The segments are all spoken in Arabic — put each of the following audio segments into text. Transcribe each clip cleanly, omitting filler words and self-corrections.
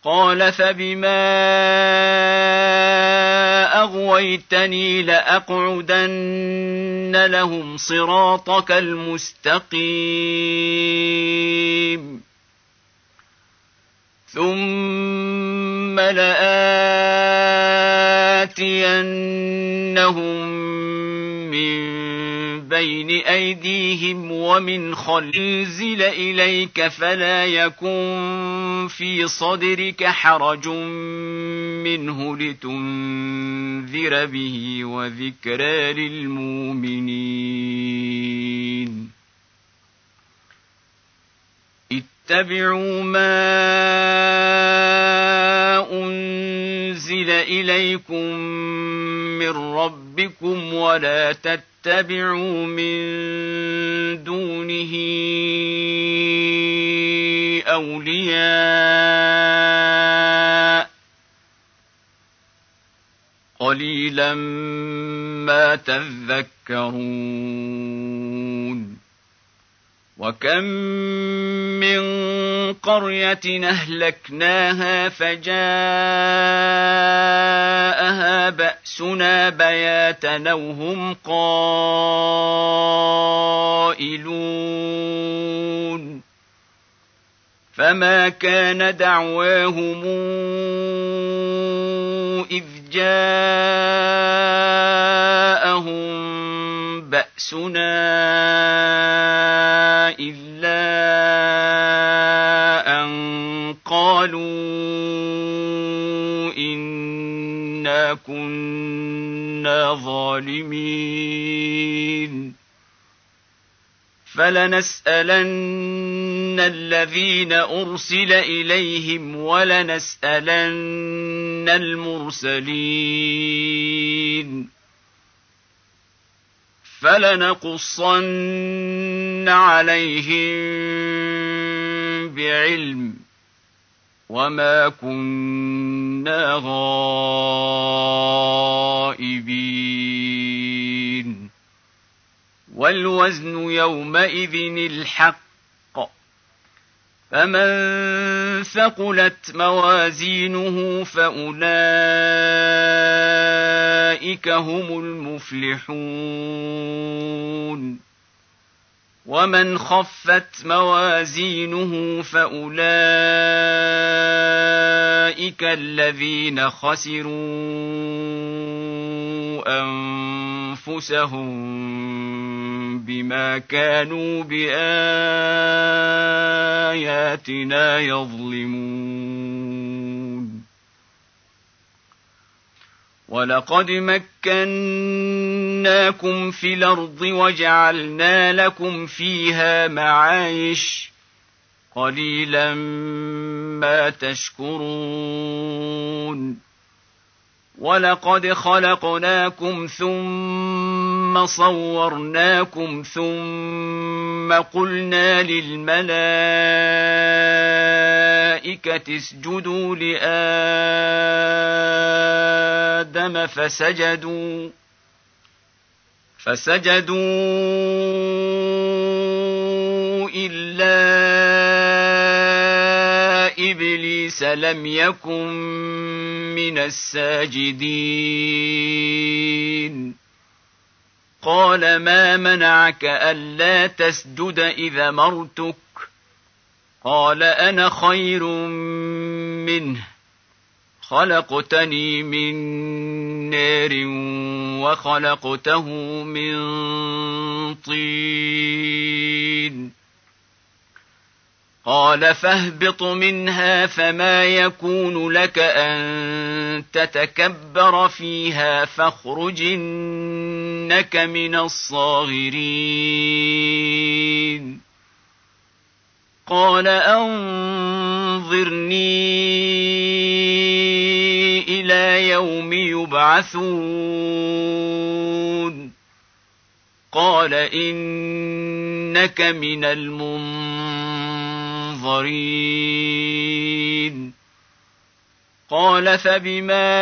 قال فبما أغويتني لأقعدن لهم صراطك المستقيم ثم لآتينهم من بين أيديهم ومن خلفهم أنزل إليك فلا يكن في صدرك حرج منه لتنذر به وذكرى للمؤمنين اتبعوا ما أنزل إليكم من ربكم ولا تتبعوا من دونه أولياء قليلا ما تذكرون وكم من قرية أهلكناها فجاءها بأسنا بياتا أو هم قائلون فما كان دعواهم إذ جاءهم بأسنا إلا أن قالوا إنا كنا ظالمين فلنسألن الذين أرسل إليهم ولنسألن المرسلين فلنقصن عليهم بعلم وما كنا غائبين والوزن يومئذ الحق فمن ثقلت موازينه فأولئك هم المفلحون ومن خفت موازينه فأولئك الذين خسروا أنفسهم بما كانوا بآياتنا يظلمون ولقد مكناكم في الأرض وجعلنا لكم فيها معايش قليلا ما تشكرون ولقد خلقناكم ثم صورناكم ثم قلنا للملائكة اسجدوا لآدم فسجدوا إلا إبليس لم يكن من الساجدين قال ما منعك ألا تسجد إذا أمرتك قال أنا خير منه خلقتني من نار وخلقته من طين قال فاهبط منها فما يكون لك أن تتكبر فيها فاخرج إنك من الصاغرين قال أنظرني إلى يوم يبعثون قال إنك من المنظرين قال فبما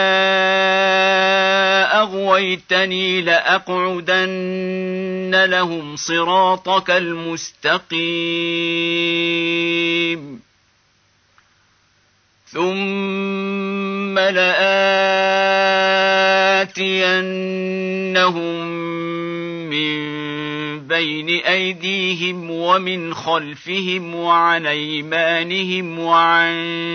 أغويتني لأقعدن لهم صراطك المستقيم ثم لآتينهم من بين أيديهم ومن خلفهم وعن أيمانهم وعن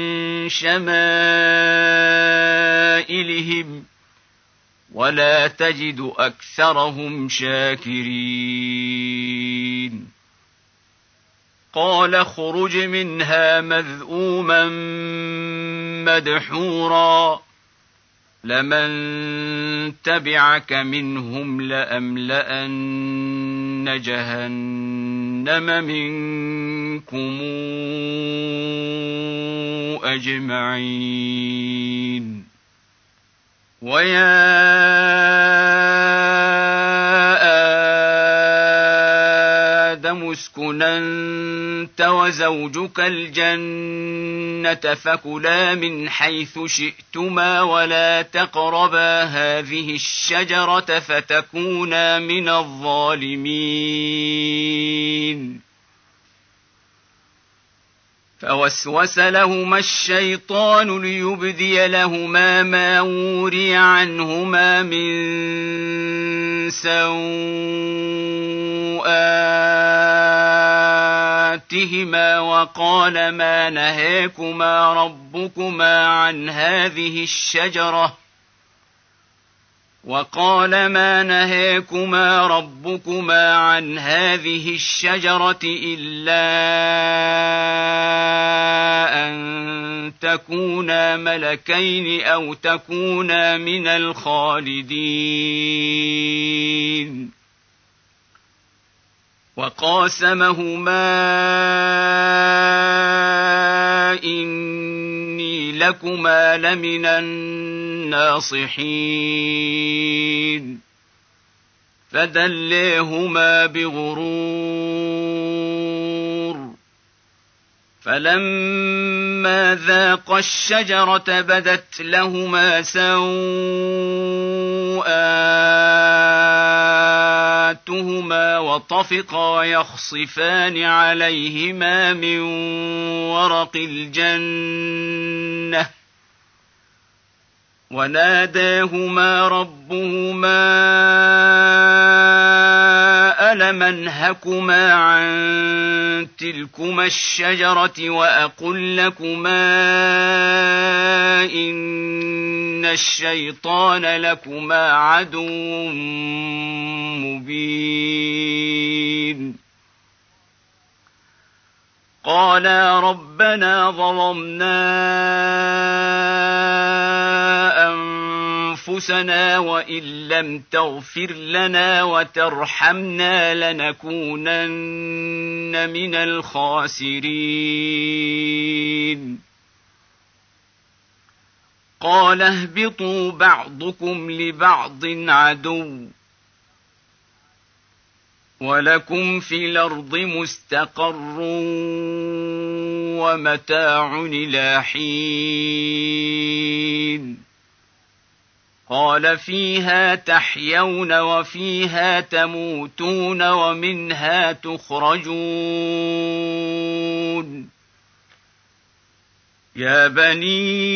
شمائلهم ولا تجد أكثرهم شاكرين. قال اخرج منها مذءوما مدحورا لمن تبعك منهم لأملأن جهنم منكم أجمعين. ويا آدم اسكن أنت وزوجك الجنة فكلا من حيث شئتما ولا تقربا هذه الشجرة فتكونا من الظالمين. فوسوس لهما الشيطان ليبدي لهما ما وري عنهما من سوآتهما وقال ما نهاكما ربكما عن هذه الشجرة إلا أن تكونا ملكين أو تكونا من الخالدين. وقاسمهما إني لكما لمن الناصحين. فدليهما بغرور فلما ذاقا الشجرة بدت لهما سوآتهما وطفقا يخصفان عليهما من ورق الجنة وناداهما ربهما ألم أنهكما عن تلكما الشجرة وأقل لكما إن الشيطان لكما عدو مبين. قالا ربنا ظلمنا أنفسنا وإن لم تغفر لنا وترحمنا لنكونن من الخاسرين. قال اهبطوا بعضكم لبعض عدو ولكم في الأرض مستقر ومتاع إلى حين. قال فيها تحيون وفيها تموتون ومنها تخرجون. يا بني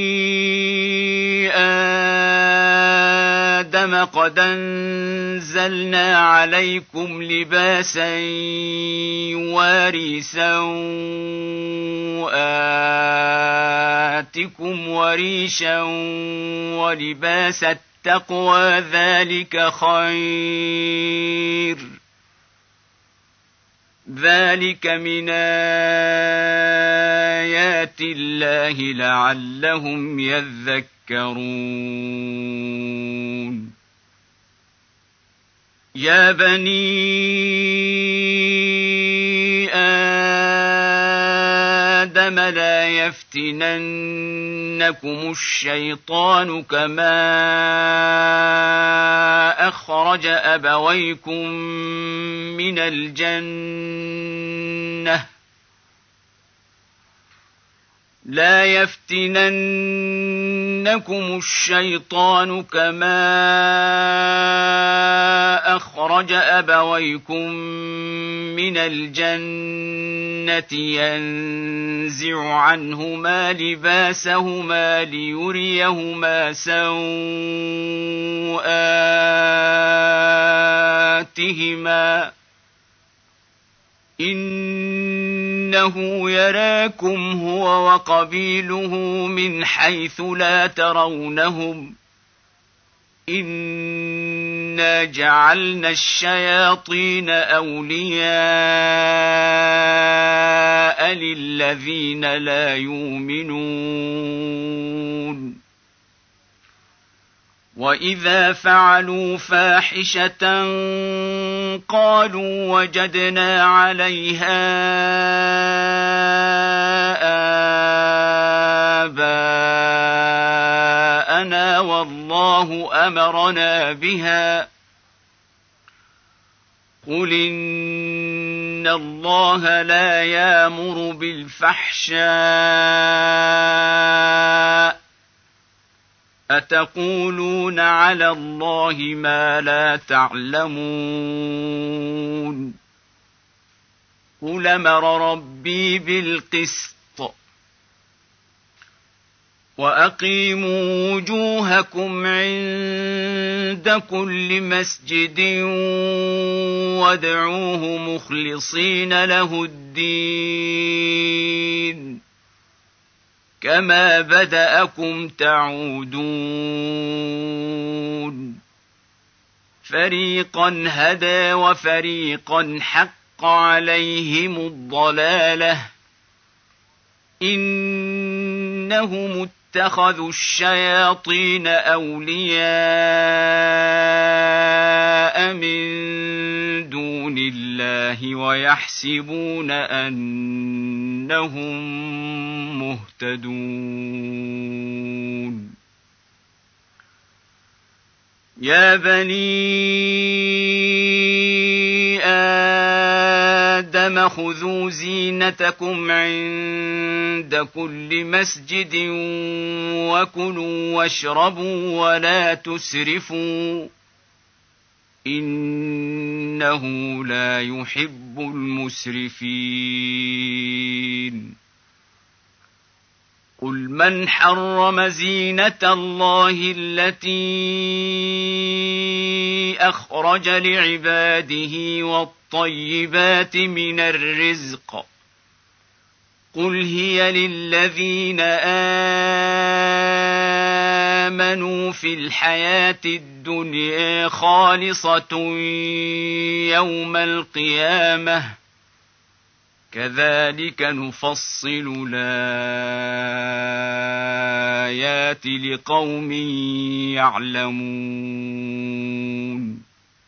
آدم قد أنزلنا عليكم لباسا يواري سوآتكم وريشا ولباس التقوى ذلك خير. ذلك من آيات الله لعلهم يذكرون. يا بني آدم لا يفتننكم الشيطان كما أخرج أبويكم من الجنة لا يفتننكم ينسينكم الشيطان كما أخرج أبويكم من الجنة ينزع عنهما لباسهما ليريهما سوآتهما إنه يراكم هو وقبيله من حيث لا ترونهم إنا جعلنا الشياطين أولياء للذين لا يؤمنون وإذا فعلوا فاحشة قالوا وجدنا عليها آباءنا والله أمرنا بها قل إن الله لا يأمر بالفحشاء أتقولون على الله ما لا تعلمون قل أمر ربي بالقسط وأقيموا وجوهكم عند كل مسجد وادعوه مخلصين له الدين كما بدأكم تعودون فريقا هدى وفريقا حق عليهم الضلالة إنهم اتخذوا الشياطين أولياء من دون الله ويحسبون أنهم مهتدون يا بني آدم خذوا زينتكم عند كل مسجد وكلوا واشربوا ولا تسرفوا إنه لا يحب المسرفين قل من حرم زينة الله التي أخرج لعباده والطيبات من الرزق قل هي للذين آمنوا في الحياة الدنيا خالصة يوم القيامة كذلك نفصل الآيات لقوم يعلمون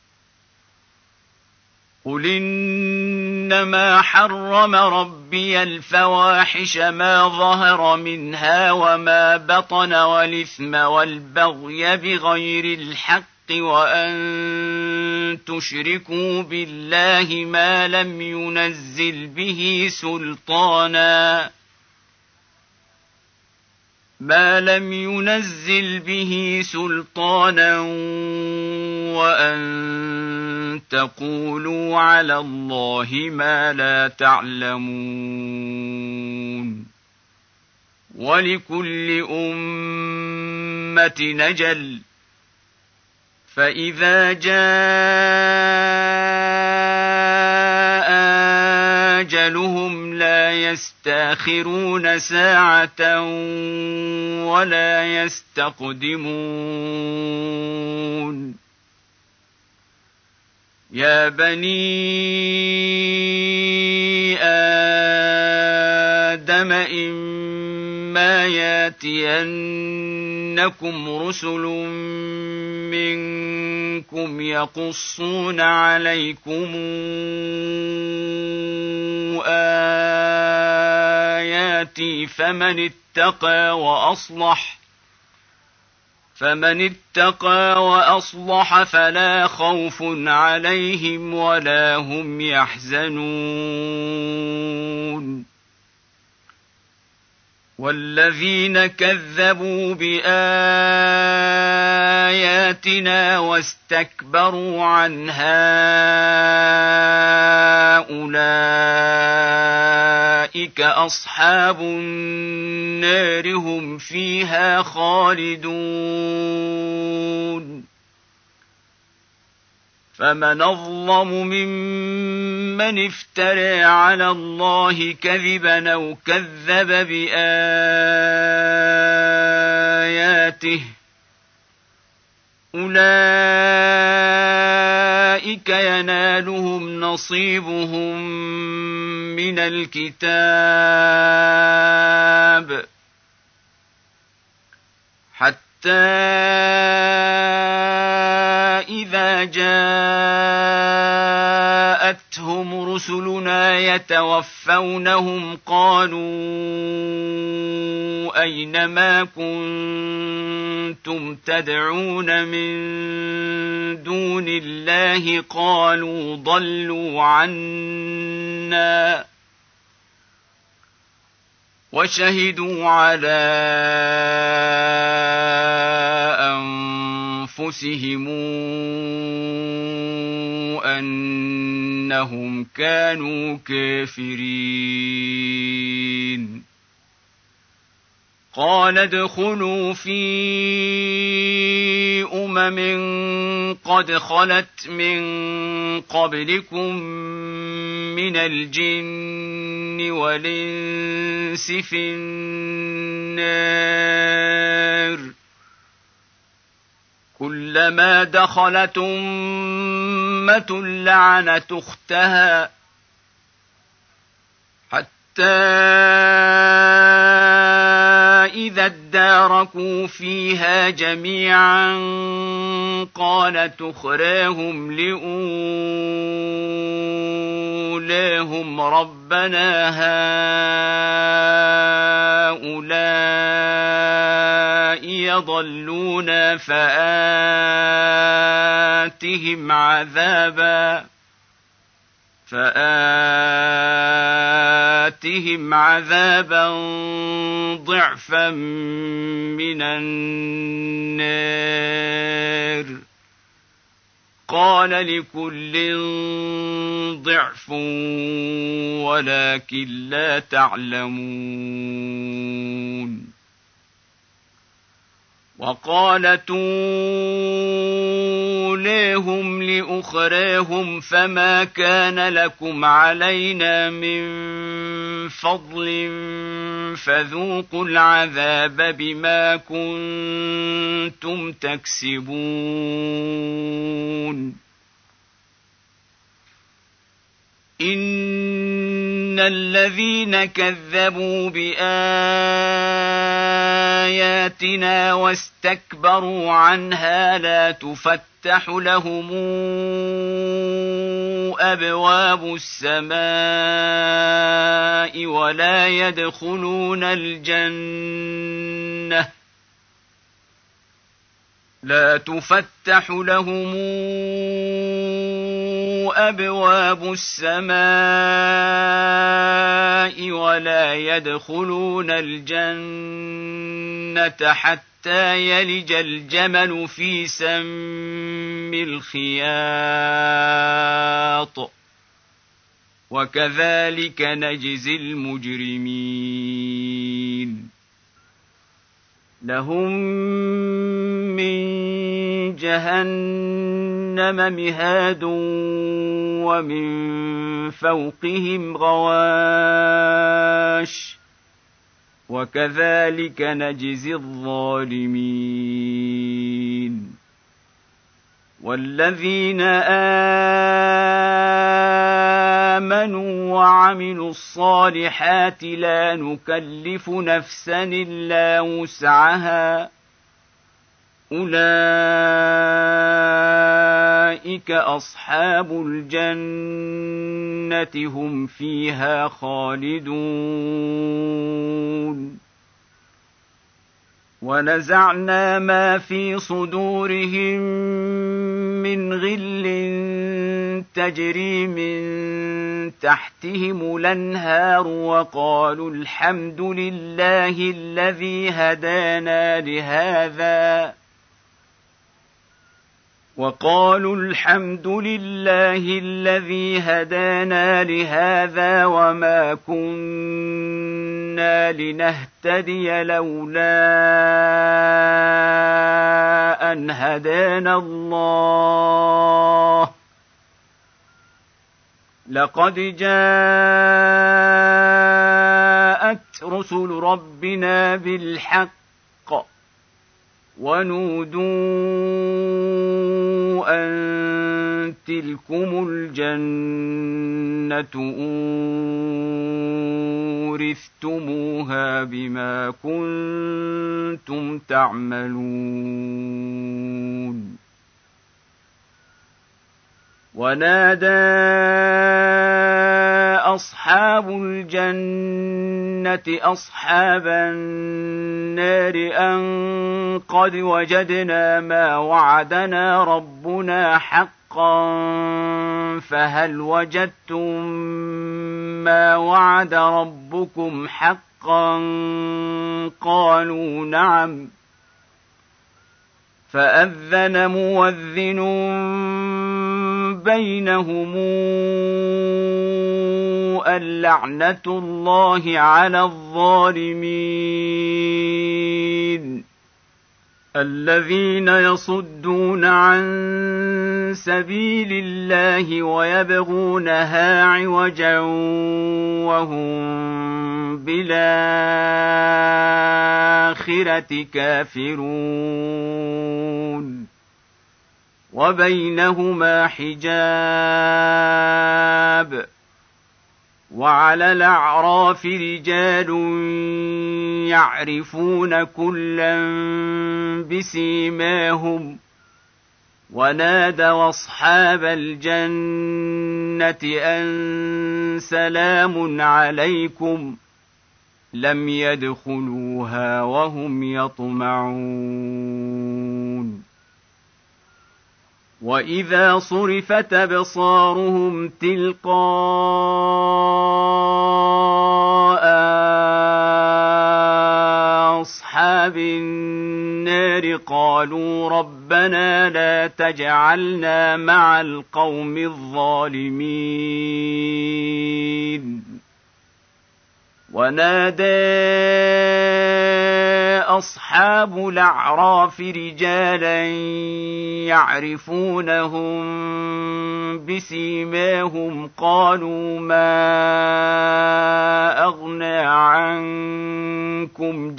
قل إنما حرم ربي الفواحش ما ظهر منها وما بطن والإثم والبغي بغير الحق وأن تشركوا بالله ما لم ينزل به سلطانا وأن تقولوا على الله ما لا تعلمون ولكل أمة نجل فإذا جاء أجلهم لا يستأخرون ساعة ولا يستقدمون يا بني آدم إما ياتينكم رسل منكم يقصون عليكم آياتي فمن اتقى وأصلح فلا خوف عليهم ولا هم يحزنون والذين كذبوا بآياتنا واستكبروا عنها أولئك أصحاب النار هم فيها خالدون فمن أظلم ممن افترى على الله كذبا أو كذب بآياته أولئك ينالهم نصيبهم من الكتاب حتى إذا جاءتهم رسلنا يتوفونهم قالوا أين ما كنتم تدعون من دون الله قالوا ضلوا عنا وشهدوا على أنفسهم أنهم كانوا كافرين قال ادخلوا في قد خلت من قبلكم من الجن والإنس في النار كلما دخلت أمة لعنت أختها حتى إذا اداركوا فيها جميعا قالت أخراهم لأولاهم ربنا هؤلاء يضلون فآتهم عذابا ضعفا من النار قال لكل ضعف ولكن لا تعلمون وقالت أولاهم لأخراهم فما كان لكم علينا من فضل فذوقوا العذاب بما كنتم تكسبون إن الذين كذبوا بآياتنا واستكبروا عنها لا تفتح لهم أبواب السماء ولا يدخلون الجنة لا تفتح لهم أبواب السماء ولا يدخلون الجنة حتى يلج الجمل في سم الخياط وكذلك نجزي المجرمين لهم من جهنم مهاد ومن فوقهم غواش وكذلك نجزي الظالمين والذين آمنوا وعملوا الصالحات لا نكلف نفسا إلا وسعها أولئك أصحاب الجنة هم فيها خالدون ونزعنا ما في صدورهم من غل تجري من تحتهم الأنهار وقالوا الحمد لله الذي هدانا لهذا وما كنا لنهتدي لولا أن هدانا الله لقد جاءت رسل ربنا بالحق ونودوا أن تلكم الجنة أورثتموها بما كنتم تعملون ونادى أصحاب الجنة أصحاب النار أن قد وجدنا ما وعدنا ربنا حقا فهل وجدتم ما وعد ربكم حقا قالوا نعم فأذن مؤذن بينهم اللعنة الله على الظالمين الذين يصدون عن سبيل الله ويبغونها عوجا وهم بالآخرة كافرون وبينهما حجاب وعلى الأعراف رجال يعرفون كلا بسيماهم ونادوا أصحاب الجنة أن سلام عليكم لم يدخلوها وهم يطمعون وإذا صرفت أبصارهم تلقاء أصحاب النار قالوا ربنا لا تجعلنا مع القوم الظالمين ونادى أصحاب الأعراف رجالا يعرفونهم بسيماهم قالوا ما أغنى عنكم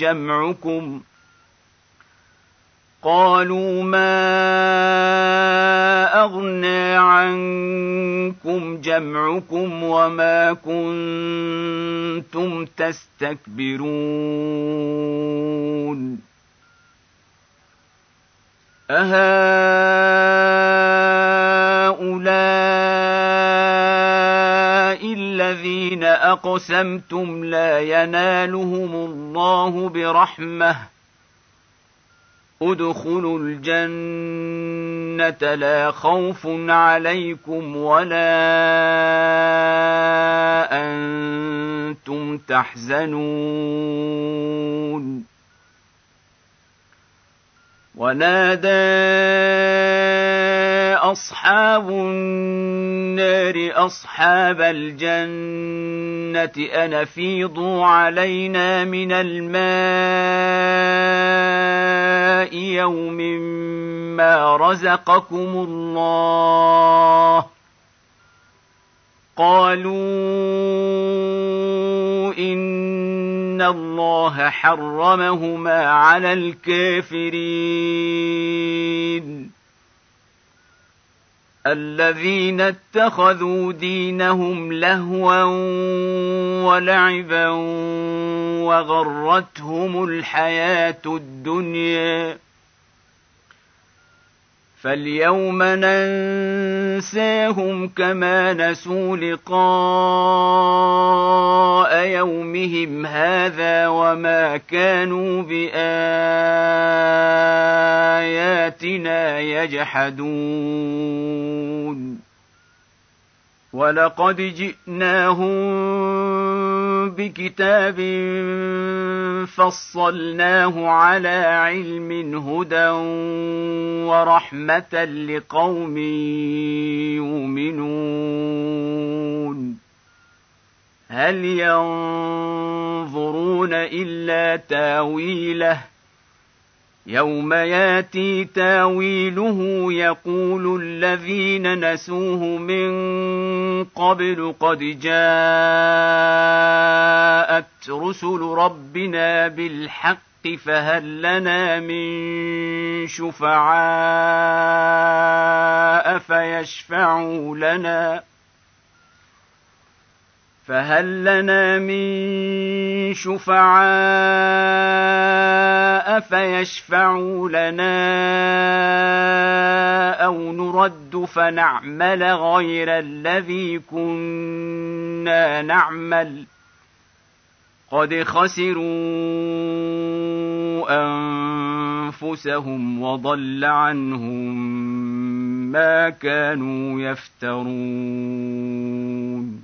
جمعكم وما كنتم تستكبرون أهؤلاء الذين أقسمتم لا ينالهم الله برحمة ادخلوا الجنة لا خوف عليكم ولا أنتم تحزنون ونادى أصحاب النار أصحاب الجنة أن أفيضوا علينا من الماء يوم ما رزقكم الله قالوا إن الله حرمهما على الكافرين الذين اتخذوا دينهم لهوا ولعبا وغرتهم الحياة الدنيا فاليوم ننساهم كما نسوا لقاء يومهم هذا وما كانوا بآياتنا يجحدون ولقد جئناهم بكتاب فصلناه على علم هدى ورحمة لقوم يؤمنون هل ينظرون إلا تاويله يوم ياتي تاويله يقول الذين نسوه من قبل قد جاءت رسل ربنا بالحق فهل لنا من شفعاء فيشفعوا لنا أو نرد فنعمل غير الذي كنا نعمل قد خسروا أنفسهم وضل عنهم ما كانوا يفترون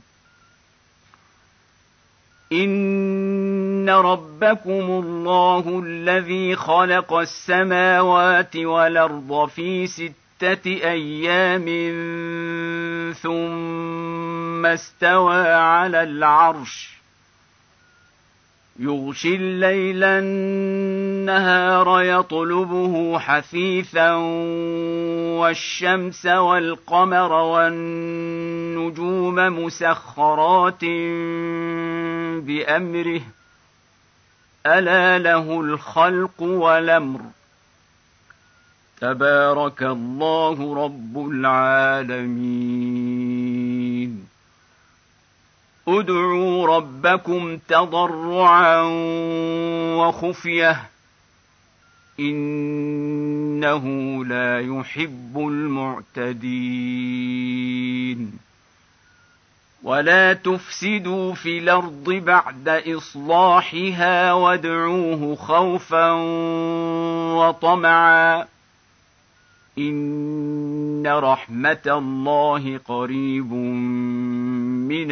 إن ربكم الله الذي خلق السماوات والأرض في 6 أيام ثم استوى على العرش يغشي الليل النهار يطلبه حثيثا والشمس والقمر والنجوم مسخرات بأمره ألا له الخلق والأمر تبارك الله رب العالمين ادعوا ربكم تضرعا وخفية إنه لا يحب المعتدين ولا تفسدوا في الأرض بعد إصلاحها وادعوه خوفا وطمعا إن رحمة الله قريب من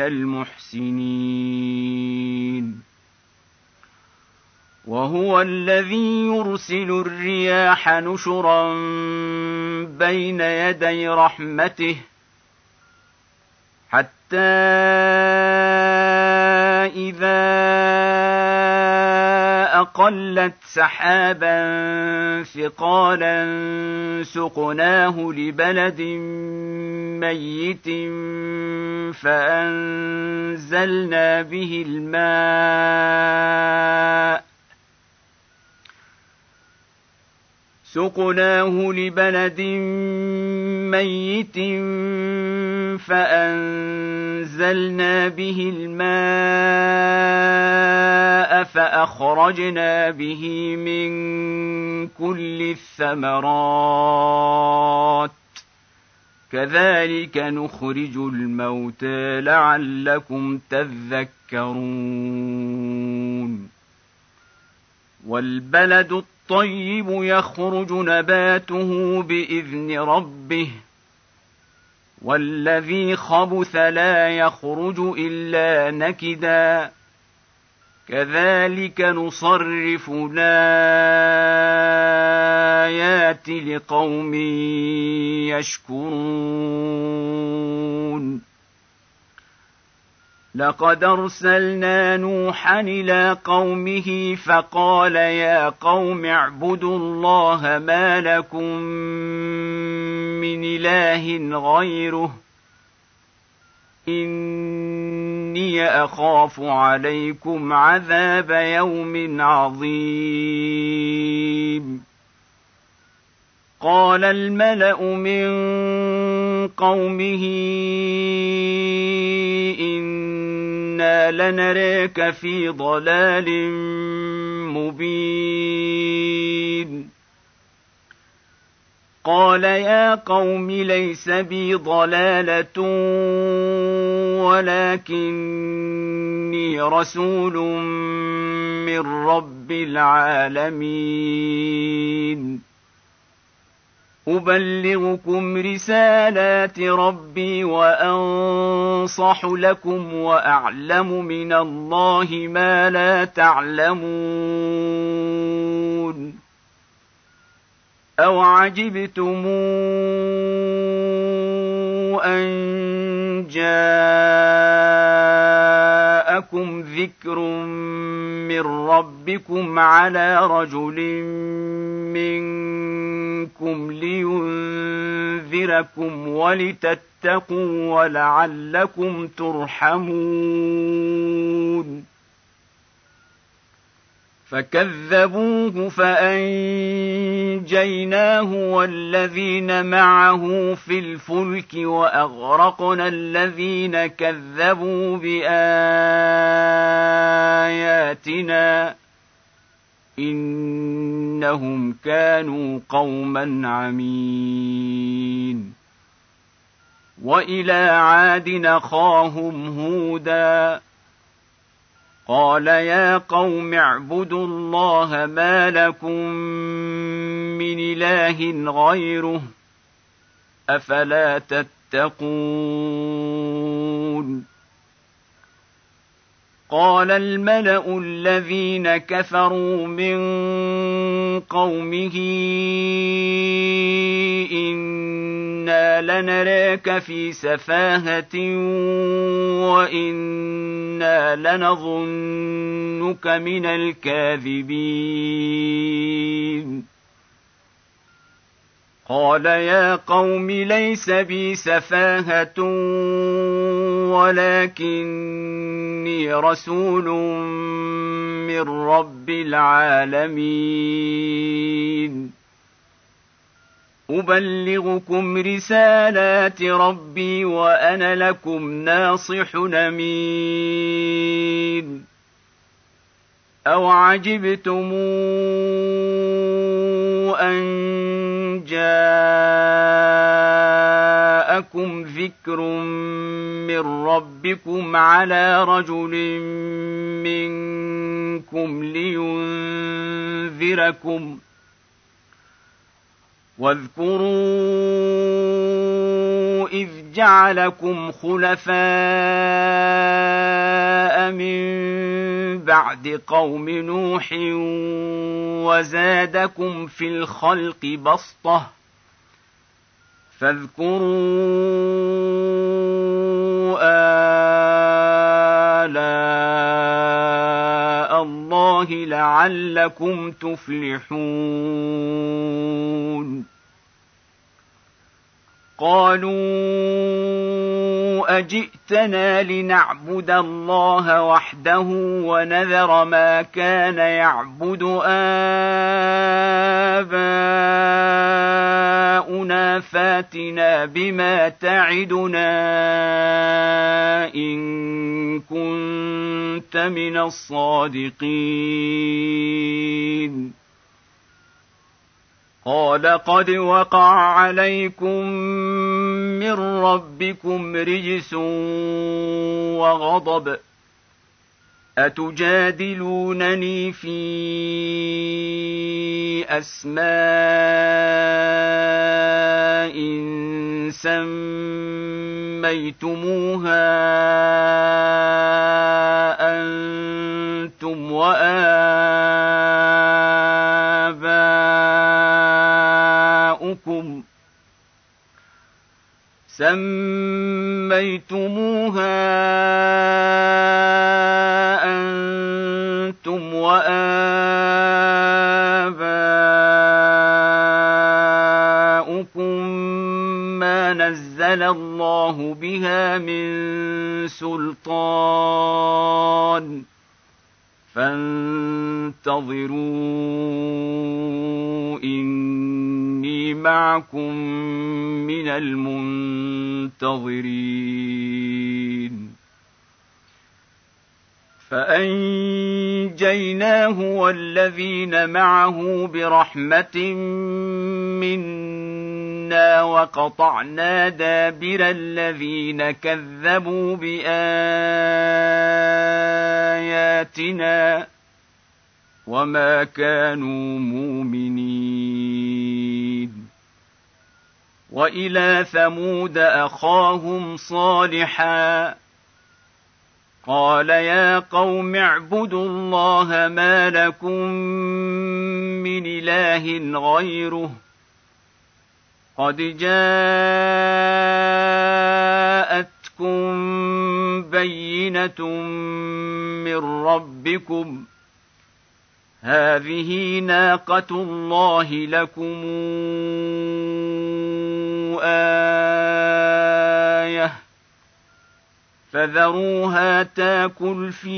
المحسنين وهو الذي يرسل الرياح نشرا بين يدي رحمته حتى إذا أقلت سحابا ثقالا سقناه لبلد ميت فأنزلنا به الماء فأخرجنا به من كل الثمرات كذلك نخرج الموتى لعلكم تذكرون والبلد الطيب يخرج نباته بإذن ربه والذي خبث لا يخرج إلا نكدا كذلك نصرف الآيات لقوم يشكرون لقد أرسلنا نوحا إلى قومه فقال يا قوم اعبدوا الله ما لكم من إله غيره إني أخاف عليكم عذاب يوم عظيم قال الملأ من قومه إنا لنراك في ضلال مبين قال يا قوم ليس بي ضلالة ولكني رسول من رب العالمين أبلغكم رسالات ربي وأنصح لكم وأعلم من الله ما لا تعلمون أو عجبتم أن جاءكم ذكر من ربكم على رجل منكم لينذركم ولتتقوا ولعلكم ترحمون فكذبوه فأنجيناه والذين معه في الفلك وأغرقنا الذين كذبوا بآياتنا إنهم كانوا قوما عمين وإلى عاد أخاهم هودا قال يا قوم اعبدوا الله ما لكم من إله غيره أفلا تتقون قال الملأ الذين كفروا من قومه إنا لنراك في سفاهة وإنا لنظنك من الكاذبين قال يا قوم ليس بي سفاهة ولكني رسول من رب العالمين أبلغكم رسالات ربي وأنا لكم ناصح أمين أو عجبتم أن جاءكم ذكر من ربكم على رجل منكم لينذركم واذكروا إذ جعلكم خلفاء من بعد قوم نوح وزادكم في الخلق بسطة فاذكروا آلاء الله لعلكم تفلحون قالوا أجئتنا لنعبد الله وحده ونذر ما كان يعبد آباؤنا فاتنا بما تعدنا إن كنت من الصادقين قال قد وقع عليكم من ربكم رجس وغضب أتجادلونني في أسماء سميتموها أنتم وآباؤكم ما نزل الله بها من سلطان فانتظروا إني معكم من المنتظرين فأنجيناه والذين معه برحمة منا وقطعنا دابر الذين كذبوا بآياتنا وما كانوا مؤمنين وإلى ثمود أخاهم صالحا قال يا قوم اعبدوا الله ما لكم من إله غيره قد جاءتكم بينة من ربكم هذه ناقة الله لكم آية فذروها تاكل في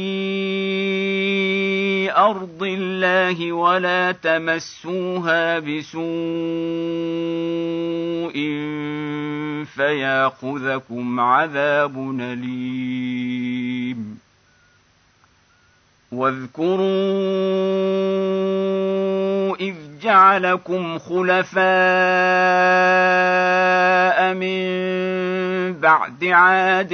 أرض الله ولا تمسوها بسوء فياخذكم عذاب أليم واذكروا إذ جعلكم خلفاء من بعد عاد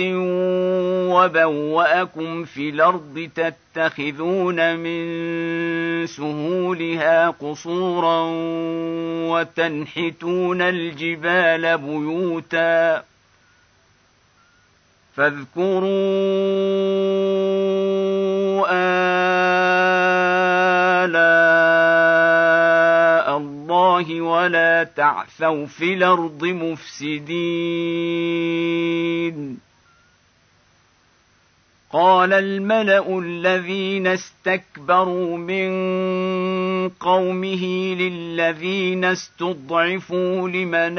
وبوأكم في الأرض تتخذون من سهولها قصورا وتنحتون الجبال بيوتا فاذكروا آلاء الله ولا تعثوا في الأرض مفسدين قال الملأ الذين استكبروا من قومه للذين استضعفوا لمن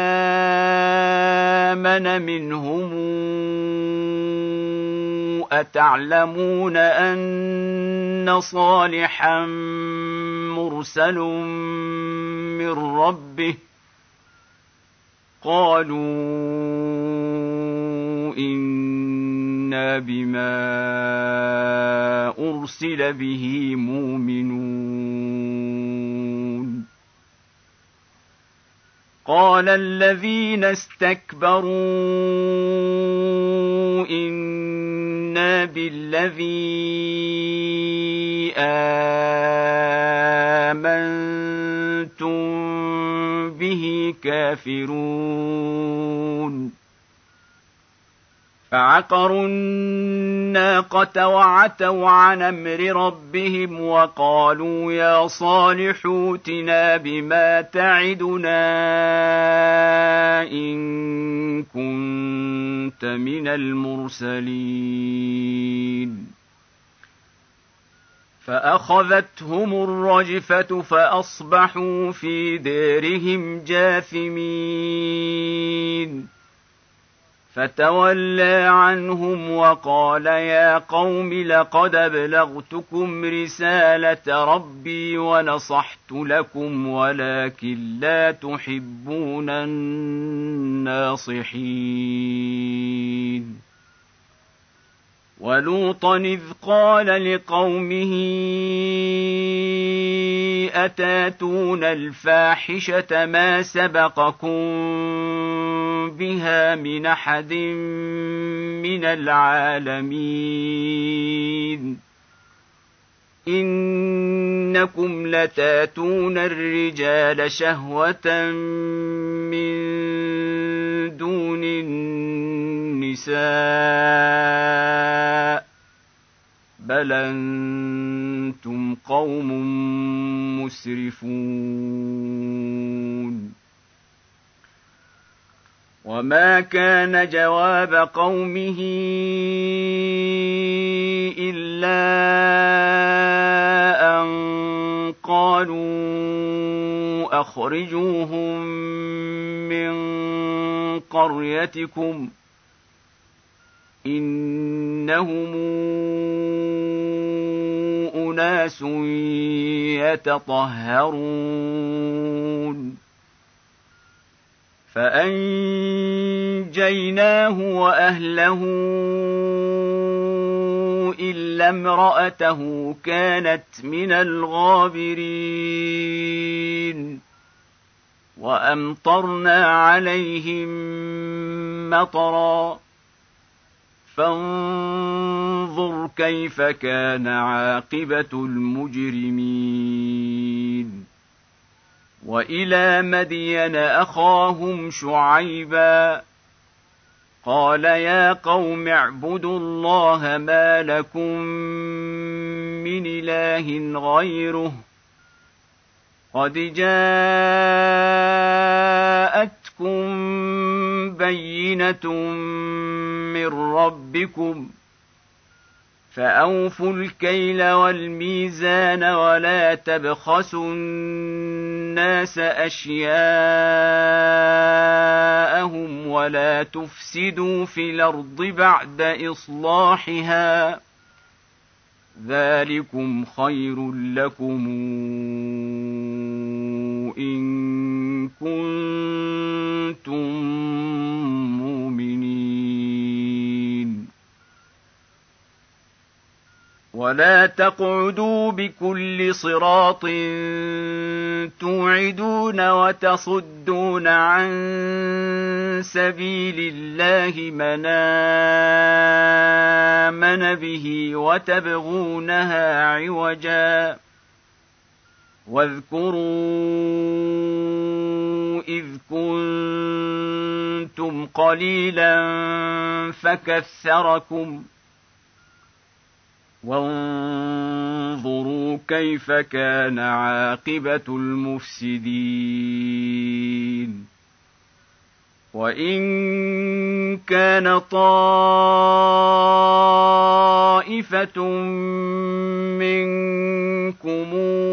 آمن منهم أتعلمون أن صالحا مرسل من ربه قالوا إنا بما أرسل به مؤمنون قال الذين استكبروا إنا بالذي آمنتم به كافرون فعقروا الناقة وعتوا عن أمر ربهم وقالوا يا صالح ائتنا بما تعدنا إن كنت من المرسلين فأخذتهم الرجفة فأصبحوا في دارهم جاثمين فتولى عنهم وقال يا قوم لقد أبلغتكم رسالة ربي ونصحت لكم ولكن لا تحبون الناصحين ولوطا إذ قال لقومه أتاتون الفاحشة ما سبقكم بها من أحد من العالمين إنكم لتاتون الرجال شهوة من دون النساء بل أنتم قوم مسرفون وما كان جواب قومه إلا أن قالوا أخرجوهم من قريتكم إنهم أناس يتطهرون فأنجيناه وأهله إلا امرأته كانت من الغابرين وأمطرنا عليهم مطرا فانظر كيف كان عاقبة المجرمين وإلى مدين أخاهم شعيبا قال يا قوم اعبدوا الله ما لكم من إله غيره قد جاءتكم بينة من ربكم فأوفوا الكيل والميزان ولا تبخسوا الناس أشياءهم ولا تفسدوا في الأرض بعد إصلاحها ذلكم خير لكم إن كنتم مؤمنين ولا تقعدوا بكل صراط توعدون وتصدون عن سبيل الله من آمن به وتبغونها عوجا واذكروا إذ كنتم قليلا فكثركم وانظروا كيف كان عاقبة المفسدين وإن كان طائفة منكم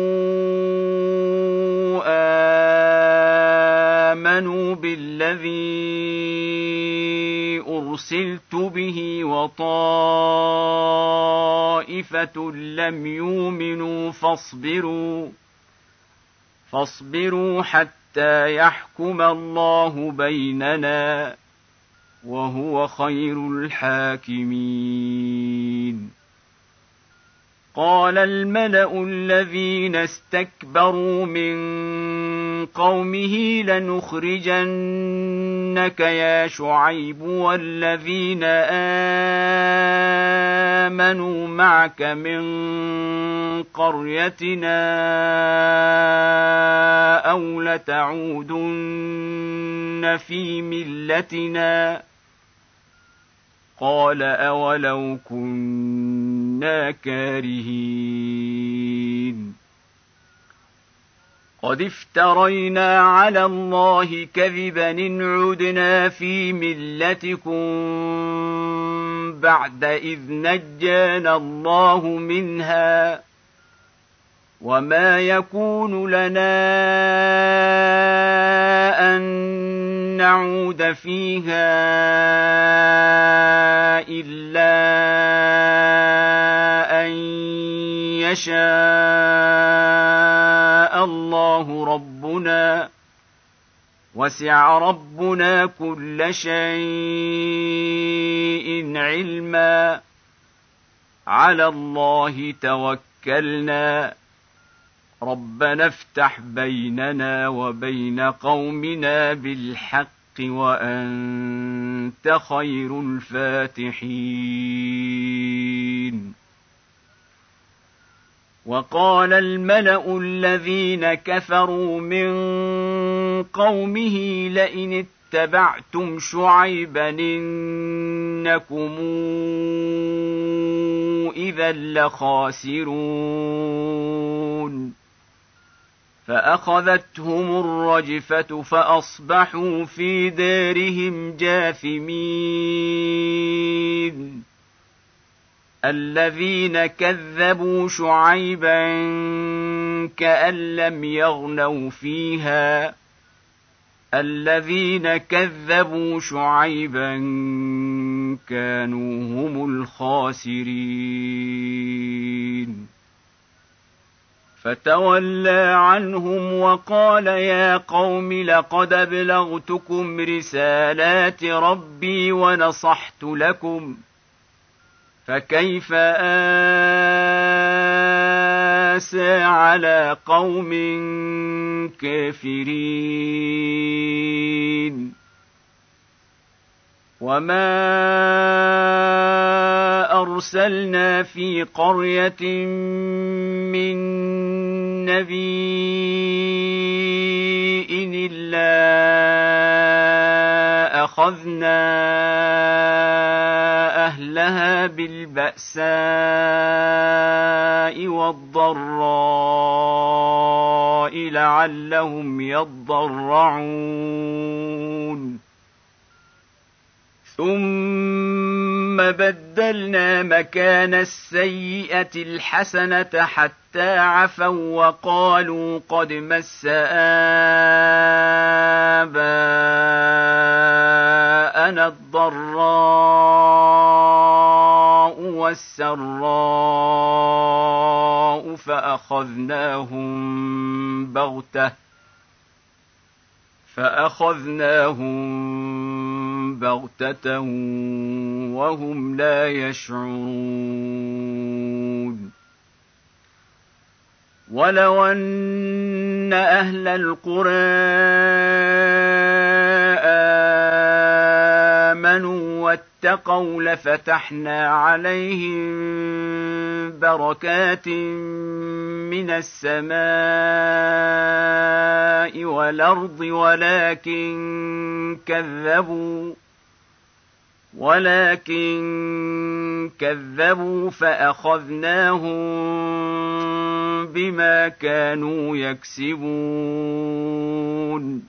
آمنوا بالذي أرسلت به وطائفة لم يؤمنوا فاصبروا حتى يحكم الله بيننا وهو خير الحاكمين قال الملأ الذين استكبروا من قومه لنخرجنك يا شعيب والذين آمنوا معك من قريتنا أو لتعودن في ملتنا قال أولو كنا كارهين قد افترينا على الله كذبا إن عدنا في ملتكم بعد إذ نجانا الله منها وما يكون لنا أن نعود فيها إلا أن يشاء الله ربنا وسع ربنا كل شيء علما على الله توكلنا ربنا افتح بيننا وبين قومنا بالحق وأنت خير الفاتحين وقال الملأ الذين كفروا من قومه لئن اتبعتم شعيبا إنكم إذا لخاسرون فأخذتهم الرجفة فأصبحوا في دارهم جاثمين الذين كذبوا شعيبا كأن لم يغنوا فيها الذين كذبوا شعيبا كانوا هم الخاسرين فتولى عنهم وقال يا قوم لقد أبلغتكم رسالات ربي ونصحت لكم فكيف آسى على قوم كافرين وما أرسلنا في قرية من نبي إلا أخذنا أهلها بالبأساء والضراء لعلهم يضرعون ثم بدلنا مكان السيئة الحسنة حتى عفوا وقالوا قد مس آباءنا الضراء والسراء فأخذناهم بغتة وهم لا يشعرون ولو أن أهل القرى آمنوا واتقوا لفتحنا عليهم بركات من السماء والأرض ولكن كذبوا فأخذناهم بما كانوا يكسبون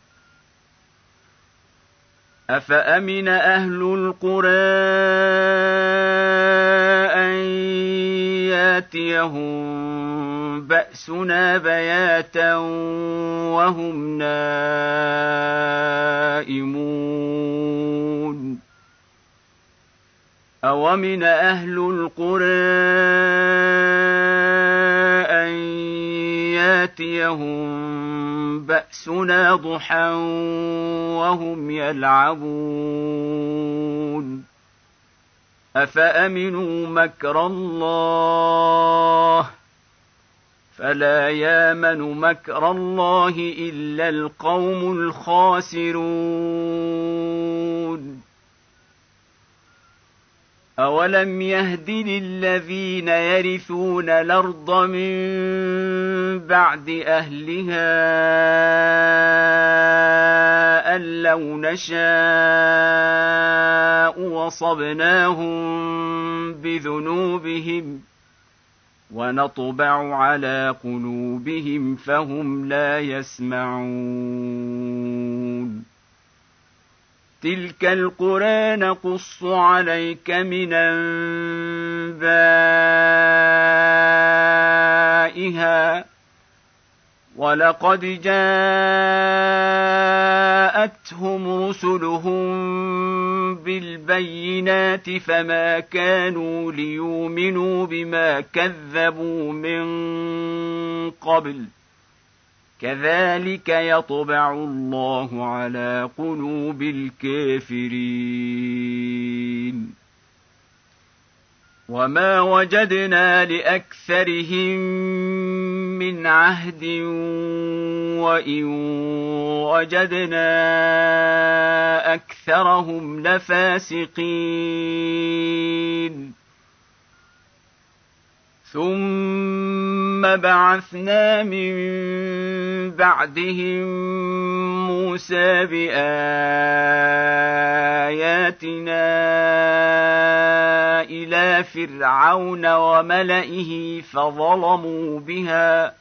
أفأمن أهل القرى أن ياتيهم بأسنا بياتا وهم نائمون أومن أهل القرى أن ياتيهم بأسنا ضحى وهم يلعبون أفأمنوا مكر الله فلا يامن مكر الله إلا القوم الخاسرون أولم يهد للذين يرثون الأرض من بعد أهلها أن لو نشاء وصبناهم بذنوبهم ونطبع على قلوبهم فهم لا يسمعون تلك القرى نقص عليك من أنبائها ولقد جاءتهم رسلهم بالبينات فما كانوا ليؤمنوا بما كذبوا من قبل كذلك يطبع الله على قلوب الكافرين وما وجدنا لأكثرهم من عهد وإن وجدنا أكثرهم لفاسقين ثم بعثنا من بعدهم موسى بآياتنا إلى فرعون وملئه فظلموا بها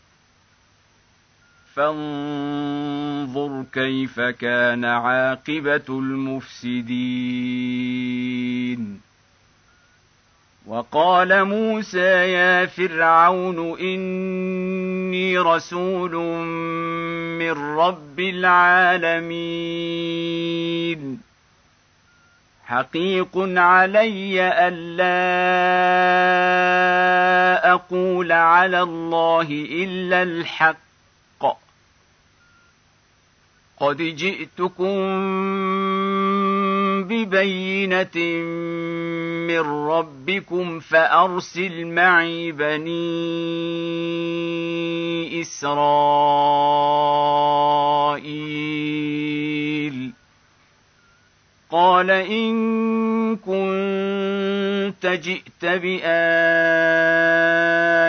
فانظر كيف كان عاقبة المفسدين وقال موسى يا فرعون إني رسول من رب العالمين حقيق علي ألا أقول على الله إلا الحق قد جئتكم ببينة من ربكم فأرسل معي بني إسرائيل قال إن كنت جئت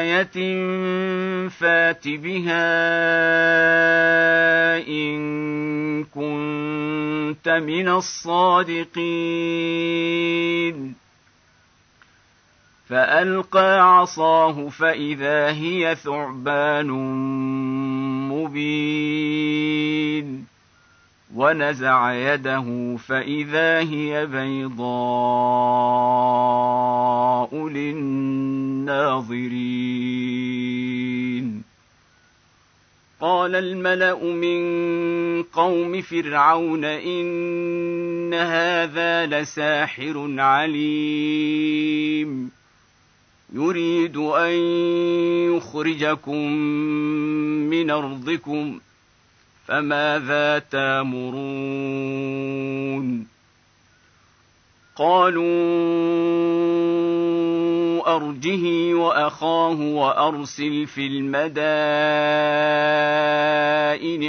بآية فات بها إن كنت من الصادقين. فألقى عصاه فإذا هي ثعبان مبين، ونزع يده فإذا هي بيضاء للناظرين. قال الملأ من قوم فرعون إن هذا لساحر عليم، يريد أن يخرجكم من أرضكم، فماذا تأمرون؟ قالوا أرجه وأخاه وأرسل في المدائن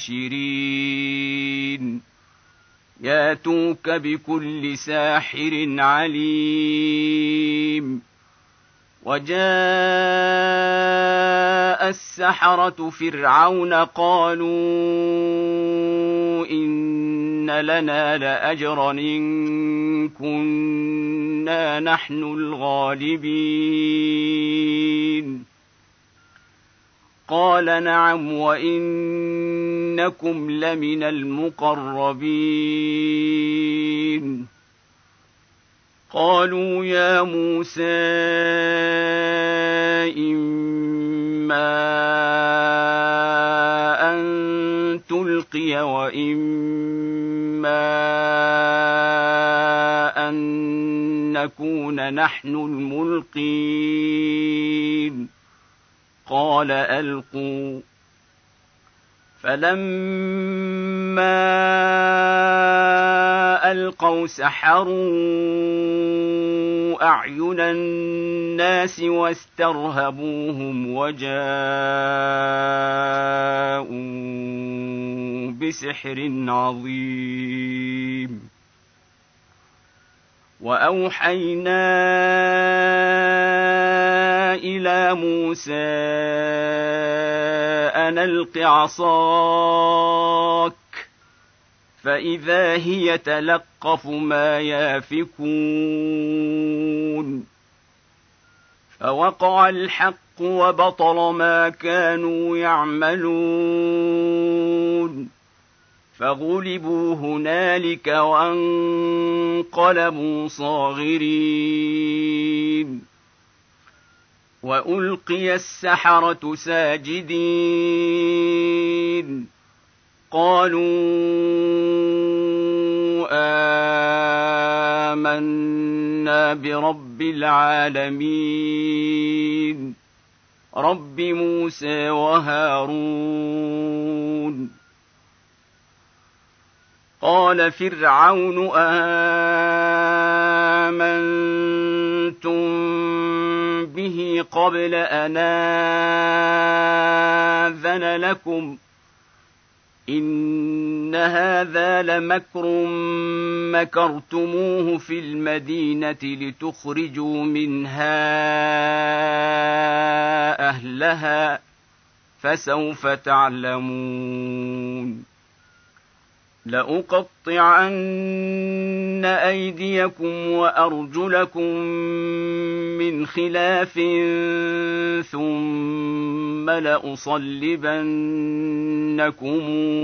حاشرين ياتوك بكل ساحر عليم. وجاء السحرة فرعون قالوا إن لنا لأجرا إن كنا نحن الغالبين. قال نعم وإنكم لمن المقربين. قالوا يا موسى إما أن تلقي وإما أن نكون نحن الملقين. قال ألقوا. فلما ألقوا سحروا أعين الناس واسترهبوهم وجاءوا بسحر عظيم. وأوحينا إلى موسى أن ألق عصاك، فإذا هي تلقف ما يافكون. فوقع الحق وبطل ما كانوا يعملون، فغلبوا هنالك وانقلبوا صاغرين. وألقي السحرة ساجدين قالوا آمنا برب العالمين رب موسى وهارون. قال فرعون آمنتم به قبل أن آذن لكم إن هذا لمكر مكرتموه في المدينة لتخرجوا منها أهلها فسوف تعلمون. لأقطعن أيديكم وأرجلكم من خلاف ثم لأصلبنكم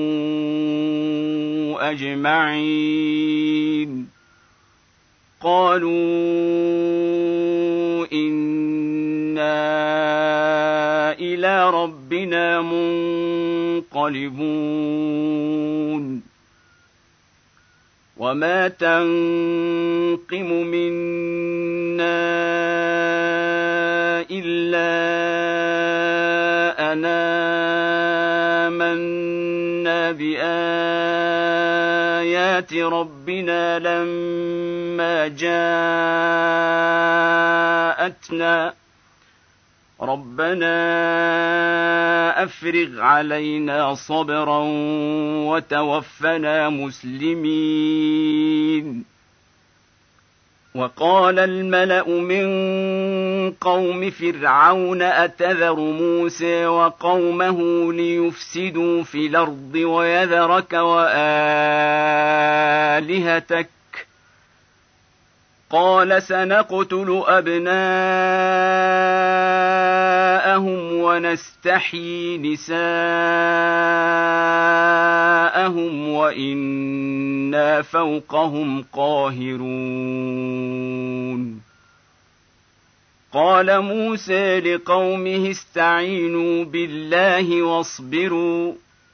أجمعين. قالوا إنا إلى ربنا منقلبون. وما تنقم منا إلا أن آمنا بآيات ربنا لما جاءتنا ربنا أفرغ علينا صبرا وتوفنا مسلمين. وقال الملأ من قوم فرعون أتذر موسى وقومه ليفسدوا في الأرض ويذرك وآلهتك قال سنقتل أبناءهم ونستحيي نساءهم وإنا فوقهم قاهرون قال موسى لقومه استعينوا بالله واصبروا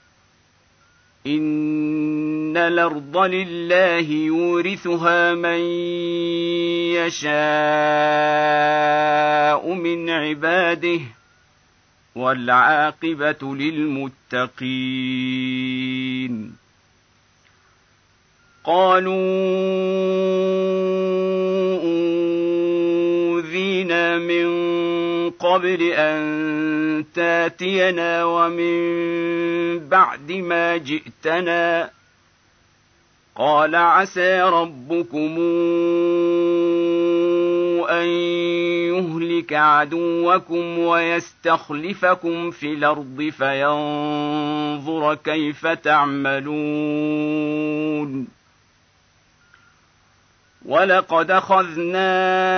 إن الأرض لله يورثها من يشاء من عباده والعاقبة للمتقين قالوا أوذينا من قبل أن تاتينا ومن بعد ما جئتنا قال عسى ربكم أن يهلك عدوكم ويستخلفكم في الأرض فينظر كيف تعملون ولقد أخذنا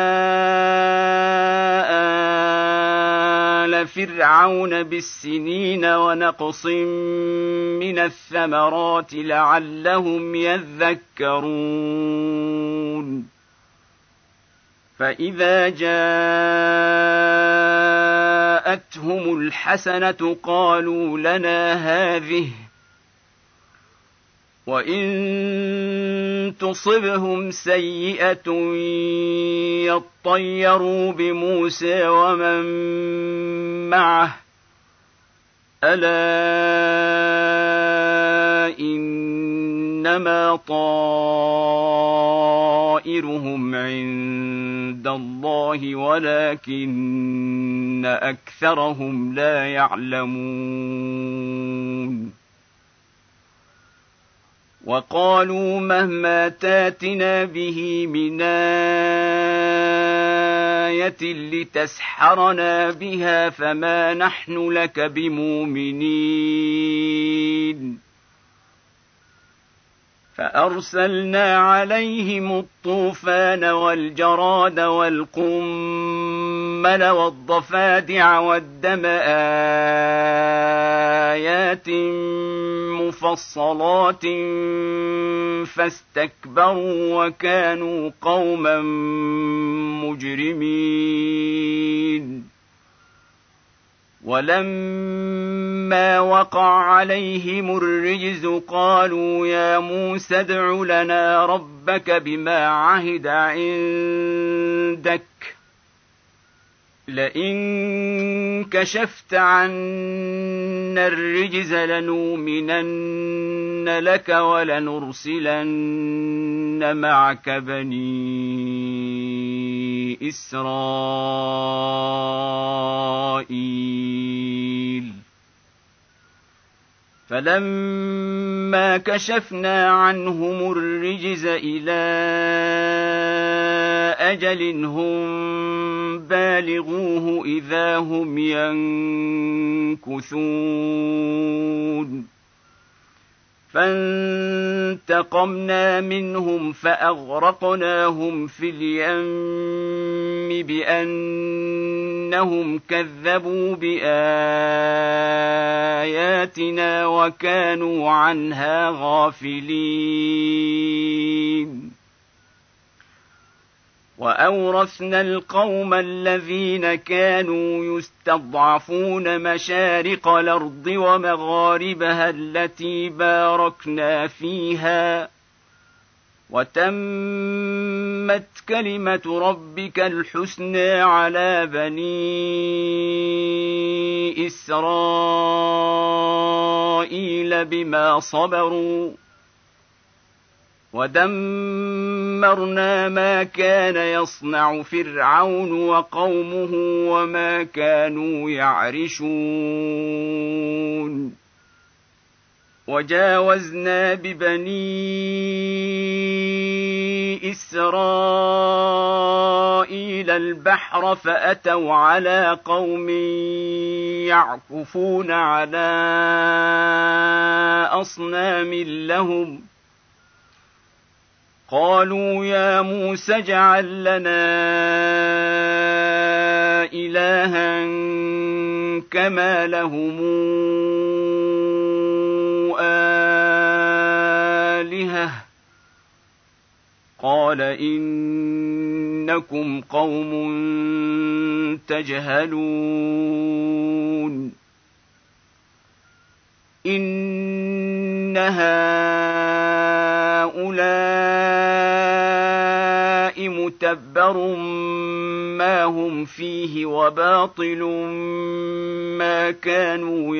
آل فرعون بالسنين ونقص من الثمرات لعلهم يذكرون فإذا جاءتهم الحسنة قالوا لنا هذه وإن تصبهم سيئة يطيروا بموسى ومن معه ألا إنما طائرهم عند الله ولكن أكثرهم لا يعلمون وقالوا مهما تاتنا به من آية لتسحرنا بها فما نحن لك بمؤمنين فأرسلنا عليهم الطوفان والجراد والقمل والضفادع والدم آيات مفصلات فاستكبروا وكانوا قوما مجرمين ولما وقع عليهم الرجز قالوا يا موسى ادع لنا ربك بما عهد عندك لئن كشفت عنا الرجز لنؤمنن لك ولنرسلن معك بني إسرائيل فلما كشفنا عنهم الرجز إلى أجل هم بالغوه إذا هم ينكثون فانتقمنا منهم فأغرقناهم في اليم بأنهم كذبوا بآياتنا وكانوا عنها غافلين وأورثنا القوم الذين كانوا يستضعفون مشارق الأرض ومغاربها التي باركنا فيها وتمت كلمة ربك الحسنى على بني إسرائيل بما صبروا ودمرنا ما كان يصنع فرعون وقومه وما كانوا يعرشون وجاوزنا ببني إسرائيل البحر فأتوا على قوم يعكفون على أصنام لهم قالوا يا موسى اجعل لنا إلها كما لهم آلهة قال إنكم قوم تجهلون إن هؤلاء متبر ما هم فيه وباطل ما كانوا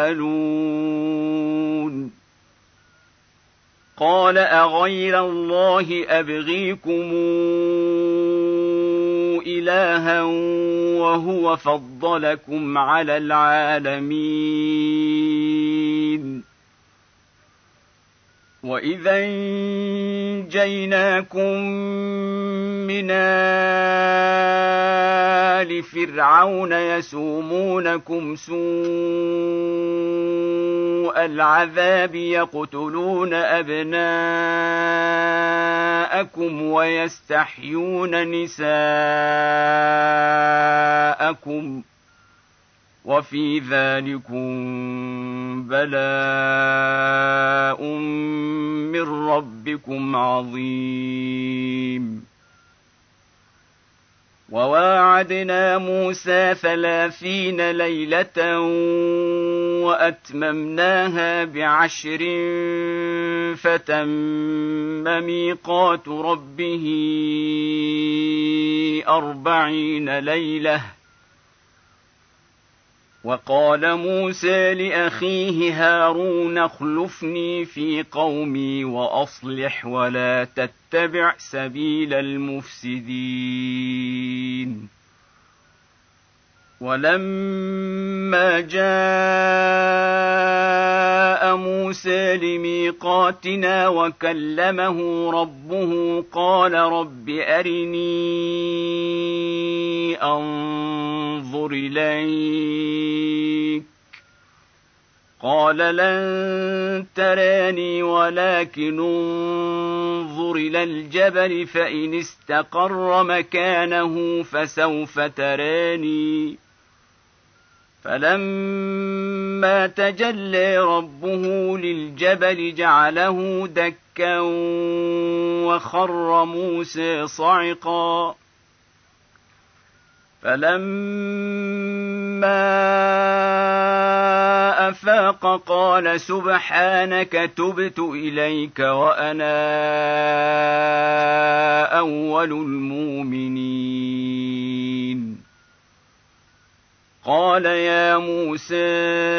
يعملون قال أغير الله أبغيكم إلها وهو فضلكم على العالمين وإذا أنجيناكم من آل فرعون يسومونكم سوء العذاب يقتلون أبناءكم ويستحيون نساءكم وفي ذلكم بلاء من ربكم عظيم وواعدنا موسى 30 ليلة وأتممناها ب10 فتم ميقات ربه 40 ليلة وقال موسى لأخيه هارون اخلفني في قومي وأصلح ولا تتبع سبيل المفسدين ولما جاء موسى لميقاتنا وكلمه ربه قال رب أرني أنظر إليك قال لن تراني ولكن انظر إلى الجبل فإن استقر مكانه فسوف تراني فلما تجلى ربه للجبل جعله دكا وخر موسى صعقا فلما أفاق قال سبحانك تبت إليك وأنا أول المؤمنين قال يا موسى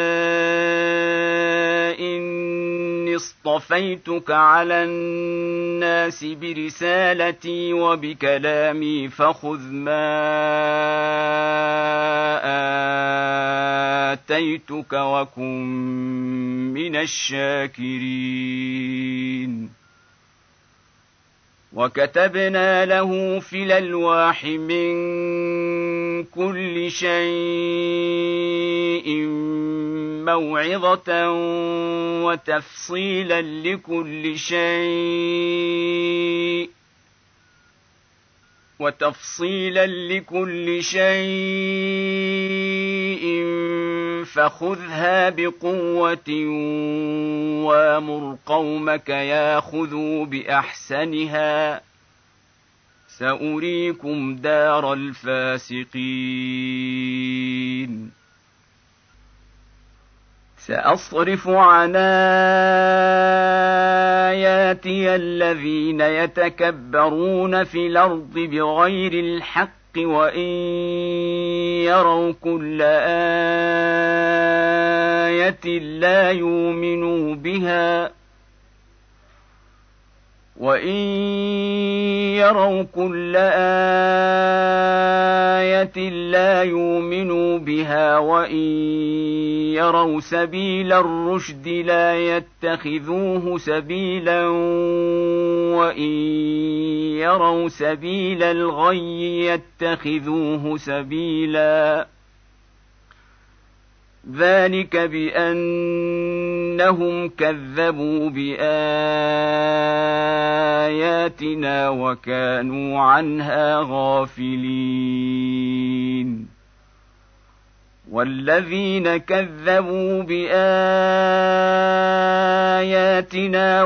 إني اصطفيتك على الناس برسالتي وبكلامي فخذ ما آتيتك وكن من الشاكرين وكتبنا له في الألواح من كل شيء موعظة وتفصيلا لكل شيء فخذها بقوة وامر قومك ياخذوا بأحسنها سأريكم دار الفاسقين سأصرف عن آياتي الذين يتكبرون في الأرض بغير الحق وإن يروا كل آية لا يؤمنوا بها وإن يروا كل آية لا يؤمنوا بها وإن يروا سبيل الرشد لا يتخذوه سبيلا وإن يروا سبيل الغي يتخذوه سبيلا ذلك بأنهم كذبوا بآياتنا وكانوا عنها غافلين والذين كذبوا بآياتنا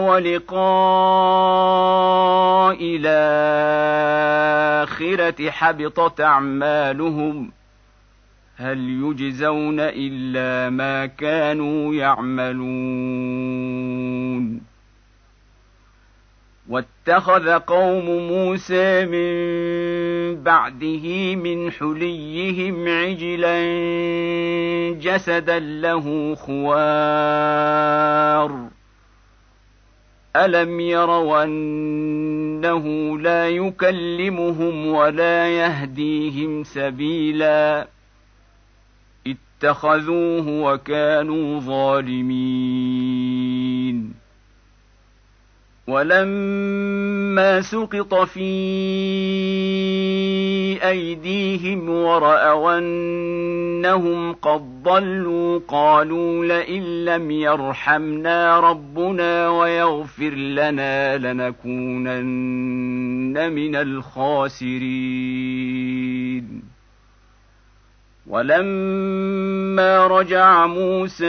ولقاء الآخرة حبطت أعمالهم هل يجزون إلا ما كانوا يعملون واتخذ قوم موسى من بعده من حليهم عجلا جسدا له خوار ألم يروا أنه لا يكلمهم ولا يهديهم سبيلا اتخذوه وكانوا ظالمين ولما سقط في أيديهم ورأوا أنهم قد ضلوا قالوا لئن لم يرحمنا ربنا ويغفر لنا لنكونن من الخاسرين ولما رجع موسى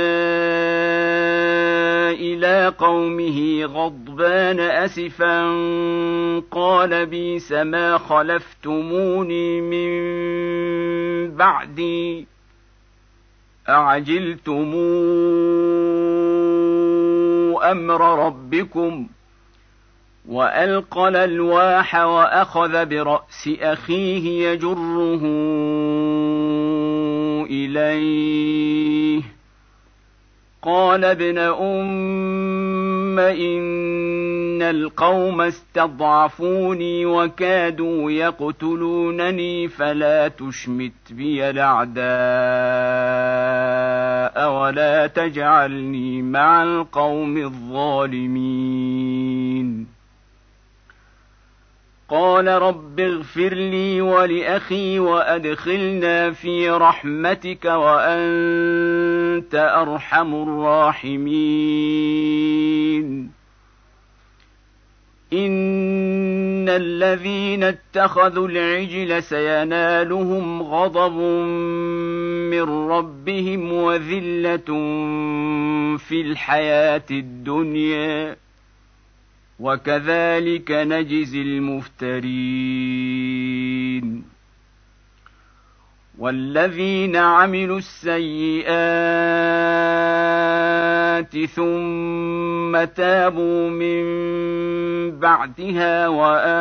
إلى قومه غضبان أسفا قال بئس ما خلفتموني من بعدي أعجلتم أمر ربكم وألقى الألواح وأخذ برأس أخيه يجره إليه قال ابن أم إن القوم استضعفوني وكادوا يقتلونني فلا تشمت بي الأعداء ولا تجعلني مع القوم الظالمين قال رب اغفر لي ولأخي وأدخلنا في رحمتك وأنت أرحم الراحمين إن الذين اتخذوا العجل سينالهم غضب من ربهم وذلة في الحياة الدنيا وكذلك نجزي المفترين والذين عملوا السيئات ثم تابوا من بعدها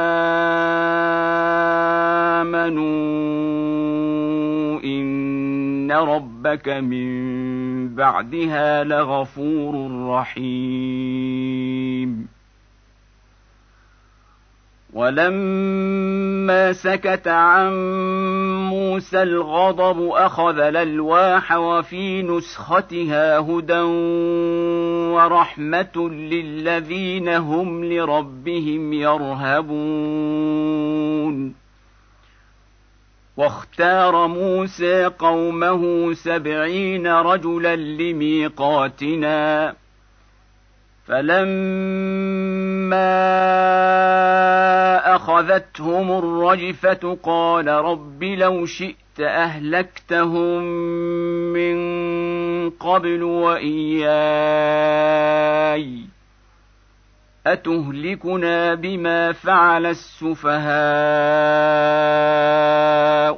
وآمنوا إن ربك من بعدها لغفور رحيم ولما سكت عن موسى الغضب أخذ الألواح وفي نسختها هدى ورحمة للذين هم لربهم يرهبون واختار موسى قومه 70 رجلا لميقاتنا فلما أخذتهم الرجفة قال رب لو شئت أهلكتهم من قبل وإياي أتهلكنا بما فعل السفهاء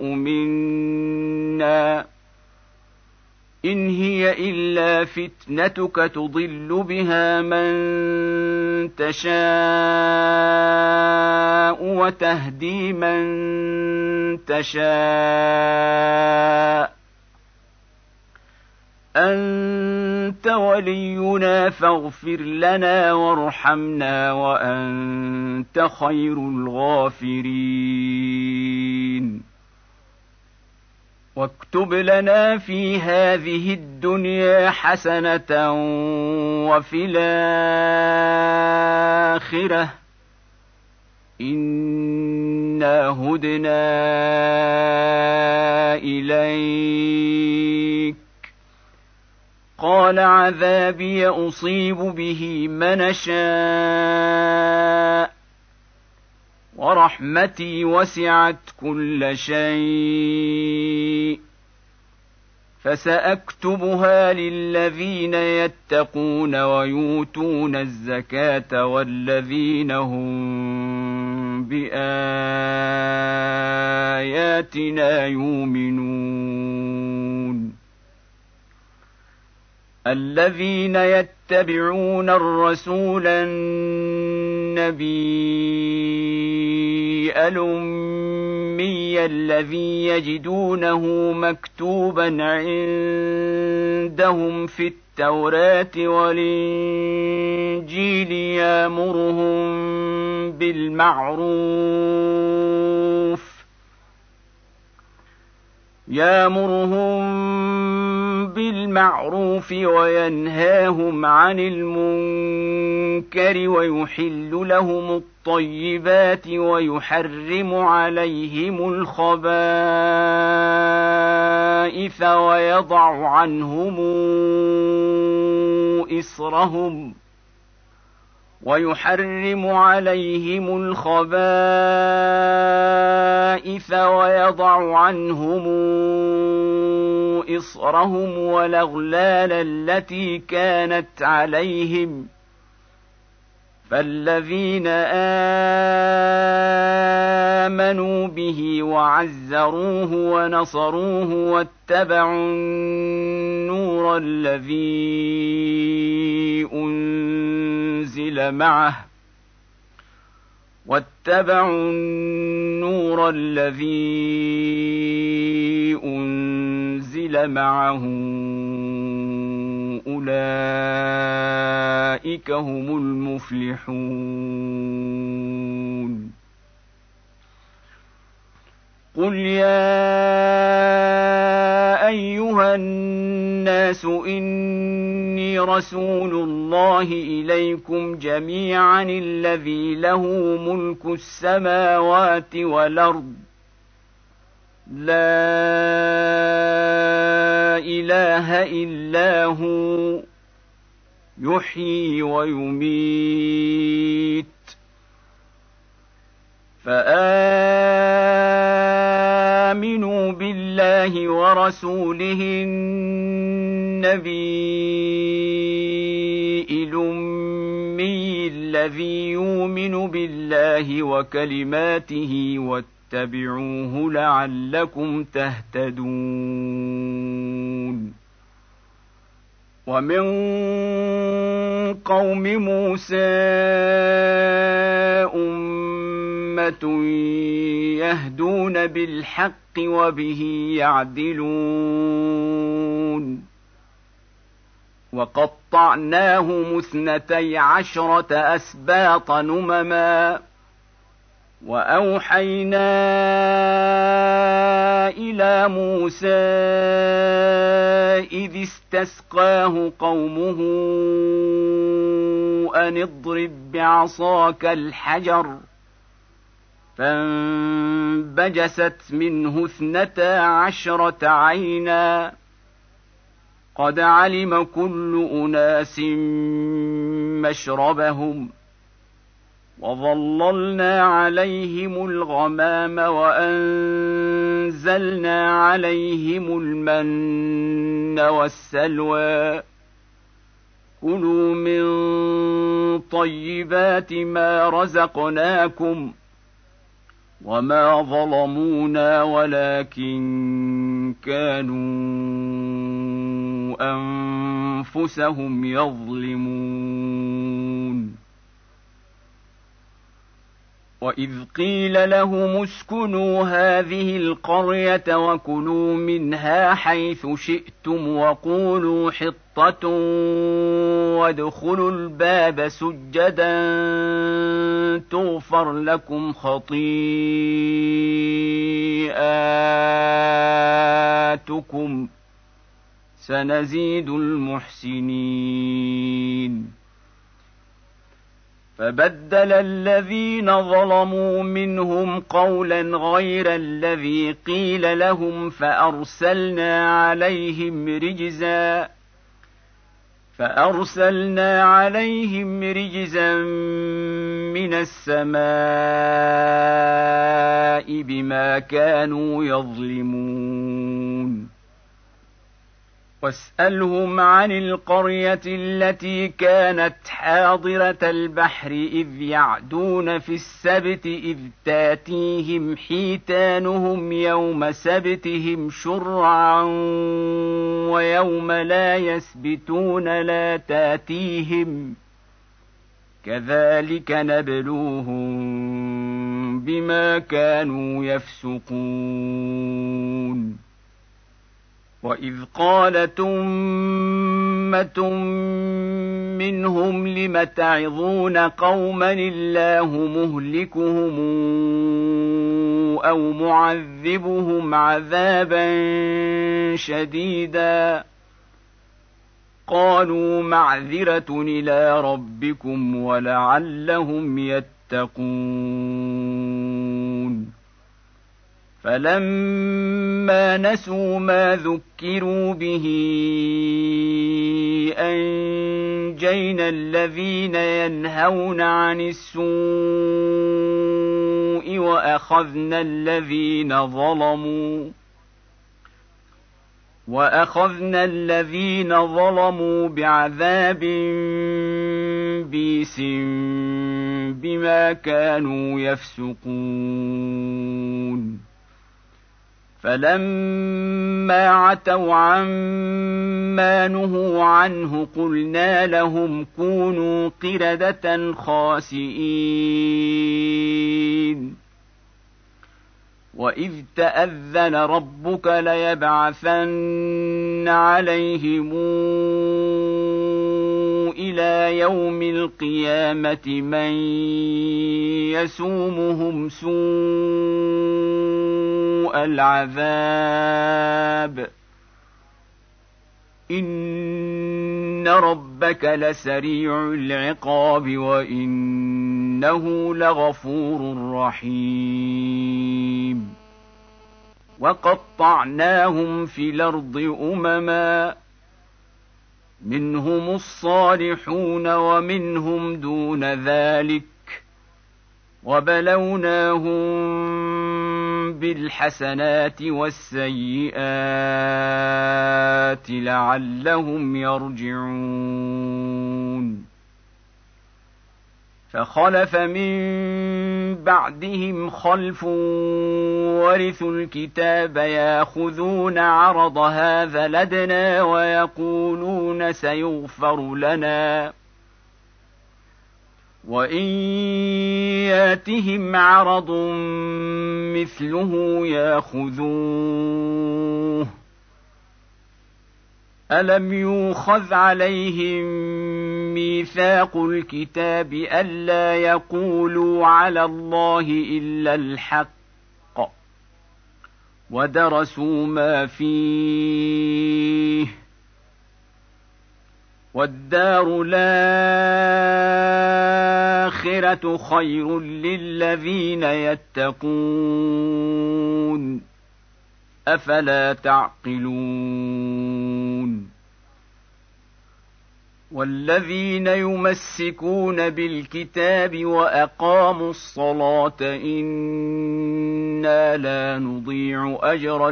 منا إن هي إلا فتنتك تضل بها من تشاء وتهدي من تشاء أنت ولينا فاغفر لنا وارحمنا وأنت خير الغافرين واكتب لنا في هذه الدنيا حسنة وفي الآخرة إنا هدنا إليك قال عذابي أصيب به من شاء ورحمتي وسعت كل شيء فسأكتبها للذين يتقون ويؤتون الزكاة والذين هم بآياتنا يؤمنون الذين يتبعون الرسول النبي الأمي الذي يجدونه مكتوبا عندهم في التوراة والإنجيل يأمرهم بالمعروف وينهاهم عن المنكر ويحل لهم الطيبات ويحرم عليهم الخبائث ويضع عنهم إصرهم والأغلال التي كانت عليهم فالذين آمنوا به وعزروه ونصروه واتبعوا النور الذي أنزل معه أولئك هم المفلحون قل يا أيها الناس إني رسول الله إليكم جميعا الذي له ملك السماوات والأرض لا إله إلا هو يحيي ويميت فآمنوا بالله ورسوله النبي الأمي الذي يؤمن بالله وكلماته واتبعوه لعلكم تهتدون ومن قوم موسى أمة يهدون بالحق وبه يعدلون وقطعناهم 12 أسباط نمما وأوحينا إلى موسى إذ استسقاه قومه أن اضرب بعصاك الحجر فانبجست منه 12 عينا قد علم كل أناس مشربهم وظللنا عليهم الغمام وأنزلنا عليهم المن والسلوى كلوا من طيبات ما رزقناكم وما ظلمونا ولكن كانوا أنفسهم يظلمون وإذ قيل لهم اسكنوا هذه القرية وكلوا منها حيث شئتم وقولوا حطة وادخلوا الباب سجدا تغفر لكم خطيئاتكم سنزيد المحسنين. فبدل الذينظلموا منهم قولا غير الذي قيل لهم فأرسلنا عليهم رجزا من السماء بما كانوا يظلمون. واسألهم عن القرية التي كانت حاضرة البحر إذ يعدون في السبت إذ تاتيهم حيتانهم يوم سبتهم شرعا ويوم لا يسبتون لا تاتيهم كذلك نبلوهم بما كانوا يفسقون. وإذ قالت أمة منهم لم تعظون قوما الله مهلكهم أو معذبهم عذابا شديدا قالوا معذرة إلى ربكم ولعلهم يتقون. فلما نسوا ما ذكروا به أنجينا الذين ينهون عن السوء وأخذنا الذين ظلموا بعذاب بئيس بما كانوا يفسقون. فلما عتوا عما نهوا عنه قلنا لهم كونوا قردة خاسئين. وإذ تأذن ربك ليبعثن عليهم إلى يوم القيامة من يسومهم سوء العذاب إن ربك لسريع العقاب وإنه لغفور رحيم. وقطعناهم في الأرض أمما منهم الصالحون ومنهم دون ذلك وبلوناهم بالحسنات والسيئات لعلهم يرجعون. فخلف من بعدهم خلف ورثوا الكتاب ياخذون عرض هذا الأدنى ويقولون سيغفر لنا وإن ياتهم عرض مثله ياخذوه ألم يؤخذ عليهم ميثاق الكتاب ألا يقولوا على الله إلا الحق ودرسوا ما فيه والدار الآخرة خير للذين يتقون أفلا تعقلون. والذين يمسكون بالكتاب وأقاموا الصلاة إنا لا نضيع أجر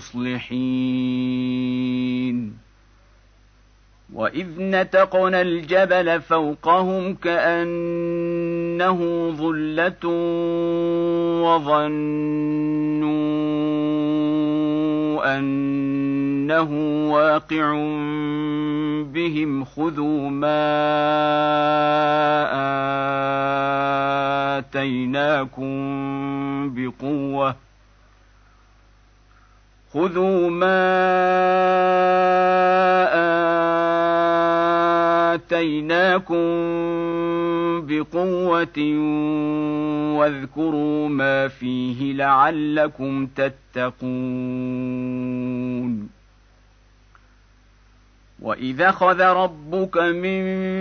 المصلحين. وإذ نتقنا الجبل فوقهم كأنه ظلة وظنوا أنه واقع بهم خذوا ما آتيناكم خذوا ما آتيناكم بقوة واذكروا ما فيه لعلكم تتقون. وإذا أخذ ربك من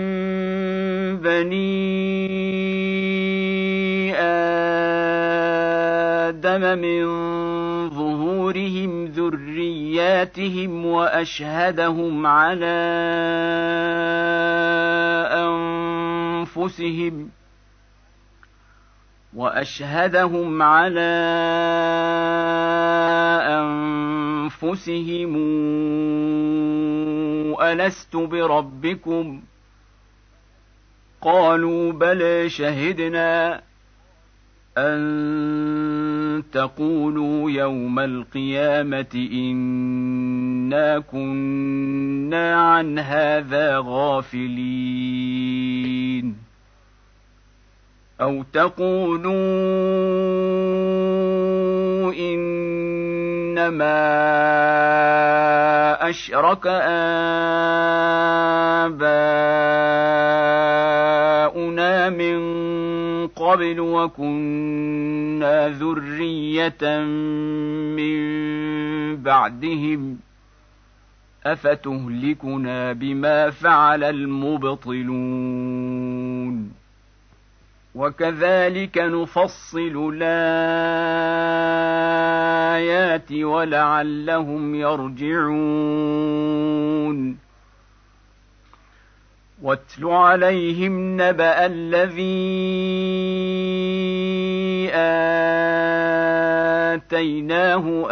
بني آدم من ظهورهم ذرياتهم وأشهدهم على أنفسهم ألست بربكم قالوا بلى شهدنا أن تقولوا يوم القيامة إنا كنا عن هذا غافلين أو تقولوا إنما أشرك آباؤنا من قبل وكنا ذرية من بعدهم أفتهلكنا بما فعل المبطلون وكذلك نفصل الآيات ولعلهم يرجعون. واتل عليهم نبأ الذي آتيناه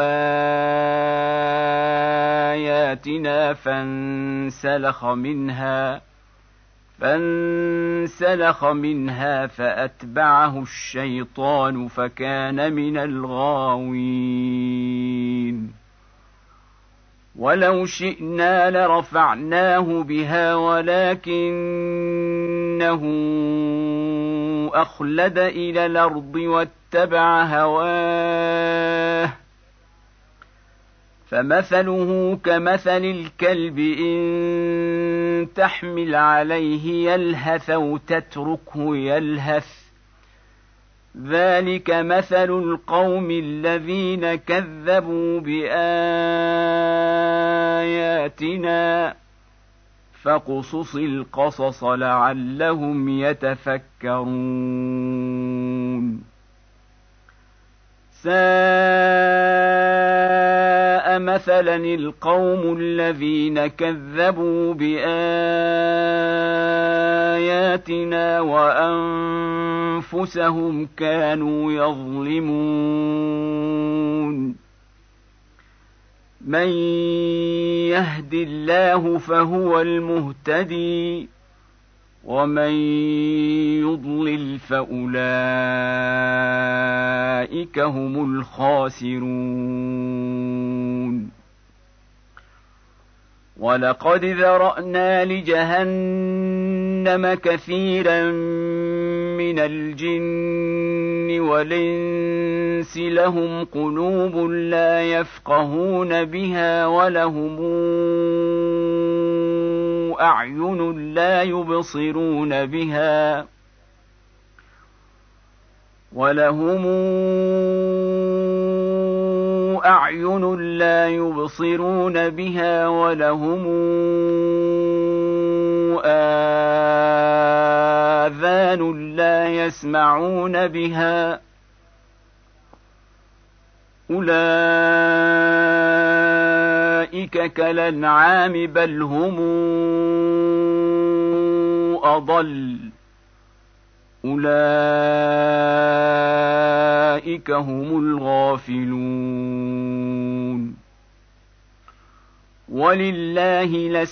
آياتنا فانسلخ منها فأتبعه الشيطان فكان من الغاوين. ولو شئنا لرفعناه بها ولكنه أخلد إلى الأرض واتبع هواه فمثله كمثل الكلب إن تحمل عليه يلهث أو تتركه يلهث ذلك مثل القوم الذين كذبوا بآياتنا فاقصص القصص لعلهم يتفكرون. ساء مثلا القوم الذين كذبوا بآياتنا وأنفسهم كانوا يظلمون. من يهد الله فهو المهتدي ومن يضلل فأولئك هم الخاسرون. ولقد ذرأنا لجهنم كثيرا من الجن والإنس لهم قلوب لا يفقهون بها ولهم أعين لا يبصرون بها ولهم آذان لا يسمعون بها أولئك كالأنعام بل هم أضل أولئك هم الغافلون. ولله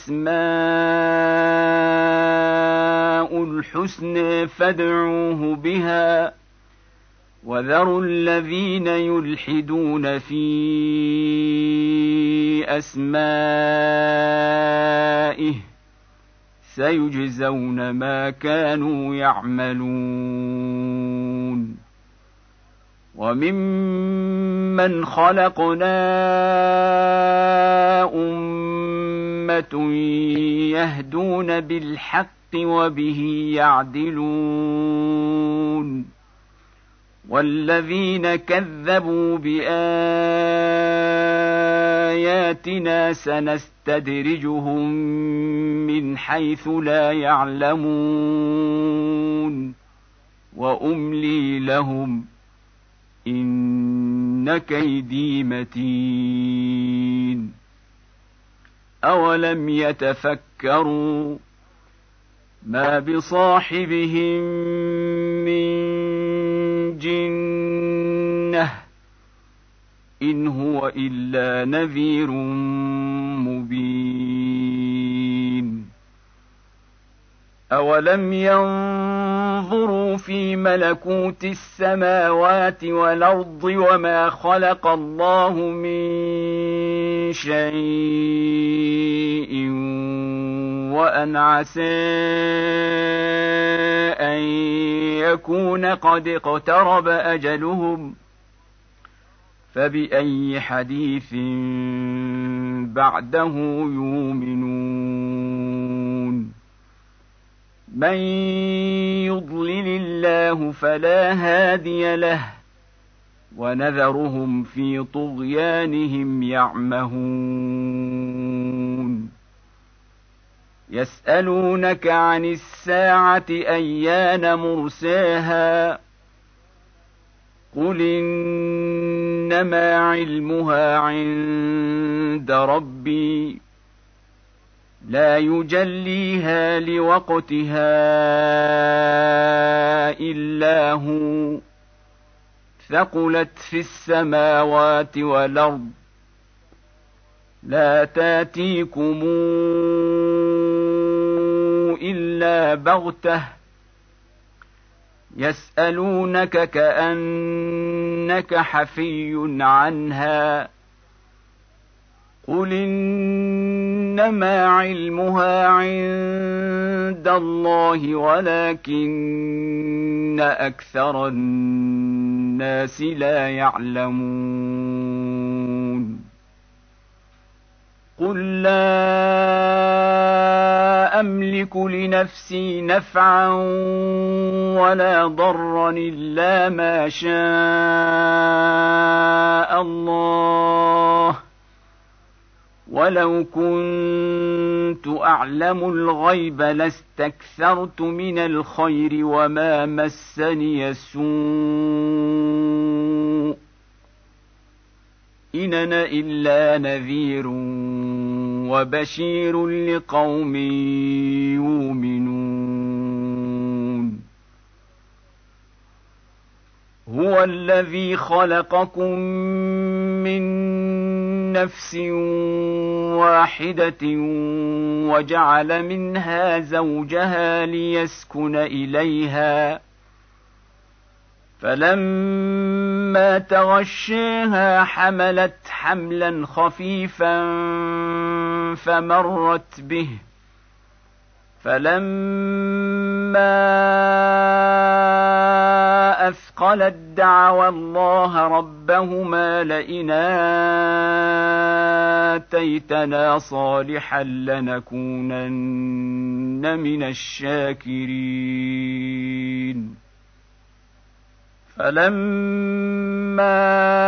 الأسماء الحسنى فادعوه بها وذروا الذين يلحدون في أسمائه سيجزون ما كانوا يعملون. وممن خلقنا أمة يهدون بالحق وبه يعدلون والذين كذبوا بآياتنا سنستدرجهم من حيث لا يعلمون وأملي لهم إن كيدي متين أولم يتفكروا ما بصاحبهم من جنة إن هو إلا نذير مبين أولم ينظروا في ملكوت السماوات والأرض وما خلق الله من شيء وأن عسى أن يكون قد اقترب أجلهم فبأي حديث بعده يؤمنون من يضلل الله فلا هادي له ونذرهم في طغيانهم يعمهون يسألونك عن الساعة أيان مرساها قل إنما علمها عند ربي لا يجليها لوقتها إلا هو ثقلت في السماوات والأرض لا تاتيكم إلا بغتة يسألونك كأنك حفي عنها قل إنما علمها عند الله ولكن أكثر الناس لا يعلمون قل لا أملك لنفسي نفعا ولا ضرا إلا ما شاء الله ولو كنت أعلم الغيب لاستكثرت من الخير وما مسني السوء إن أنا إلا نذير وبشير لقوم يؤمنون هو الذي خلقكم من نفس واحدة وجعل منها زوجها ليسكن إليها فلما تغشاها حملت حملا خفيفا فمرت به فلما أثقلت دعوا الله ربهما لئن آتيتنا صالحا لنكونن من الشاكرين فلما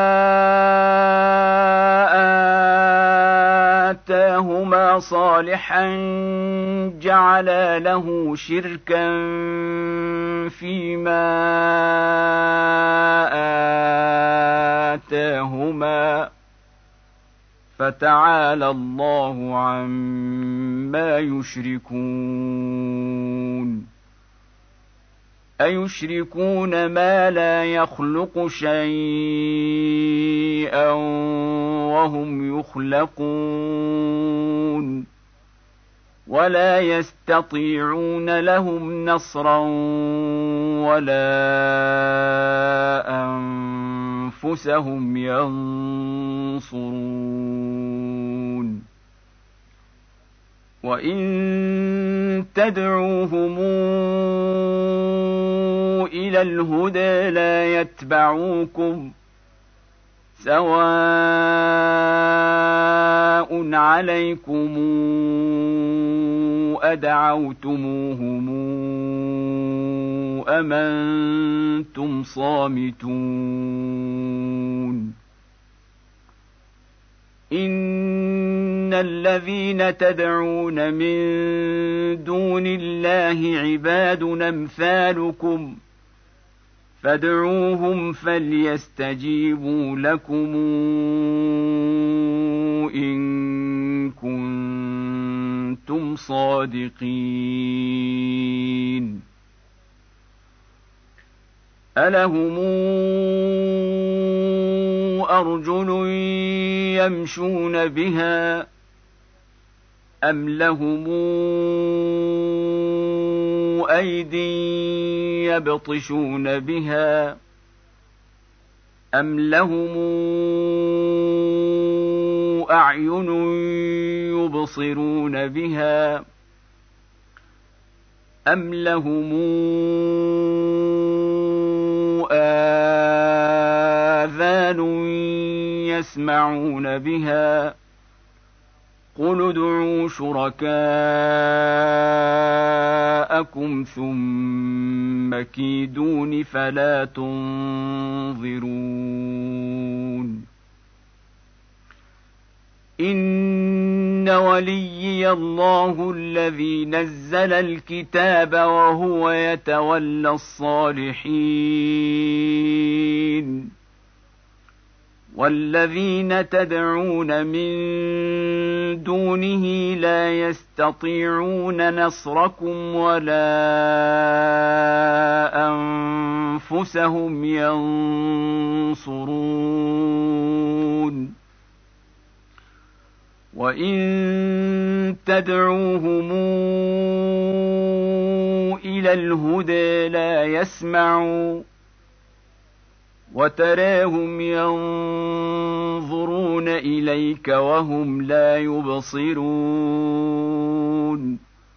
آتاهما صالحا جعلا له شركا فيما آتاهما فتعالى الله عما يشركون أيشركون ما لا يخلق شيئا وهم يخلقون ولا يستطيعون لهم نصرا ولا أنفسهم ينصرون وإن تدعوهم إلى الهدى لا يتبعوكم سواء عليكم أدعوتموهم أم أنتم صامتون إن الذين تدعون من دون الله عباد أمثالكم فادعوهم فليستجيبوا لكم إن كنتم صادقين ألهم أرجل يمشون بها أم لهم أيدي يبطشون بها أم لهم أعين يبصرون بها أم لهم آذان يسمعون بها قل ادعوا شركاءكم ثم كيدون فلا تنظرون إن وليي الله الذي نزل الكتاب وهو يتولى الصالحين والذين تدعون من دونه لا يستطيعون نصركم ولا أنفسهم ينصرون وإن تدعوهم إلى الهدى لا يسمعوا وتراهم ينظرون إليك وهم لا يبصرون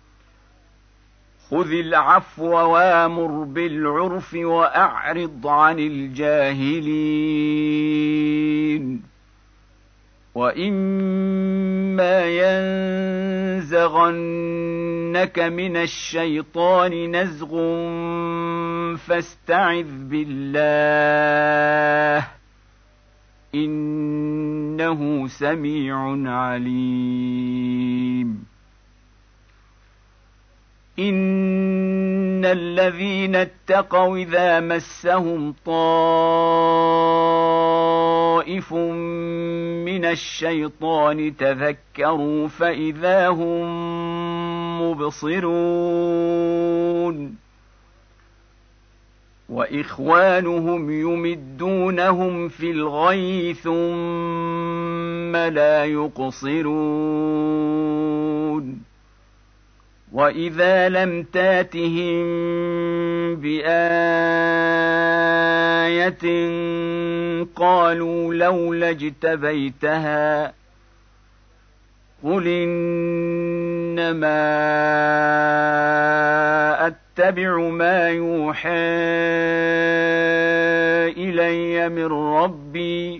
خذ العفو وامر بالعرف وأعرض عن الجاهلين وإما ينزغنك من الشيطان نزغ فاستعذ بالله إنه سميع عليم إن الذين اتقوا إذا مسهم طائف من الشيطان تذكروا فإذا هم مبصرون وإخوانهم يمدونهم في الغي ثم لا يقصرون وإذا لم تاتهم بآية قالوا لولا اجتبيتها قل إنما أتبع ما يوحى إلي من ربي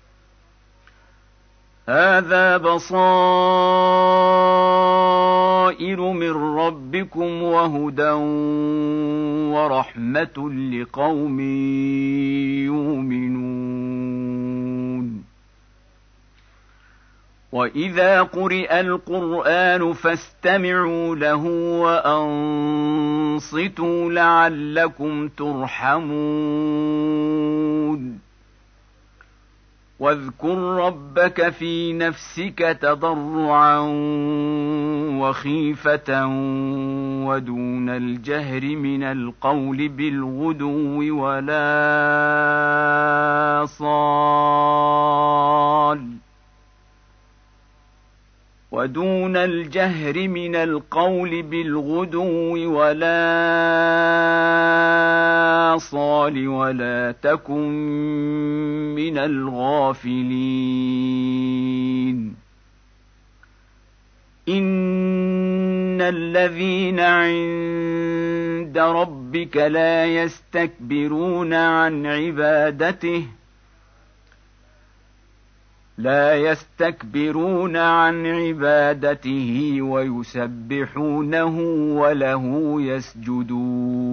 هذا بصائر من ربكم وهدى ورحمة لقوم يؤمنون وإذا قرئ القرآن فاستمعوا له وأنصتوا لعلكم ترحمون واذكر ربك في نفسك تضرعا وخيفة ودون الجهر من القول بالغدو ولا صال ولا تكن من الغافلين إن الذين عند ربك ربك لا يستكبرون عن عبادته ويسبحونه وله يسجدون.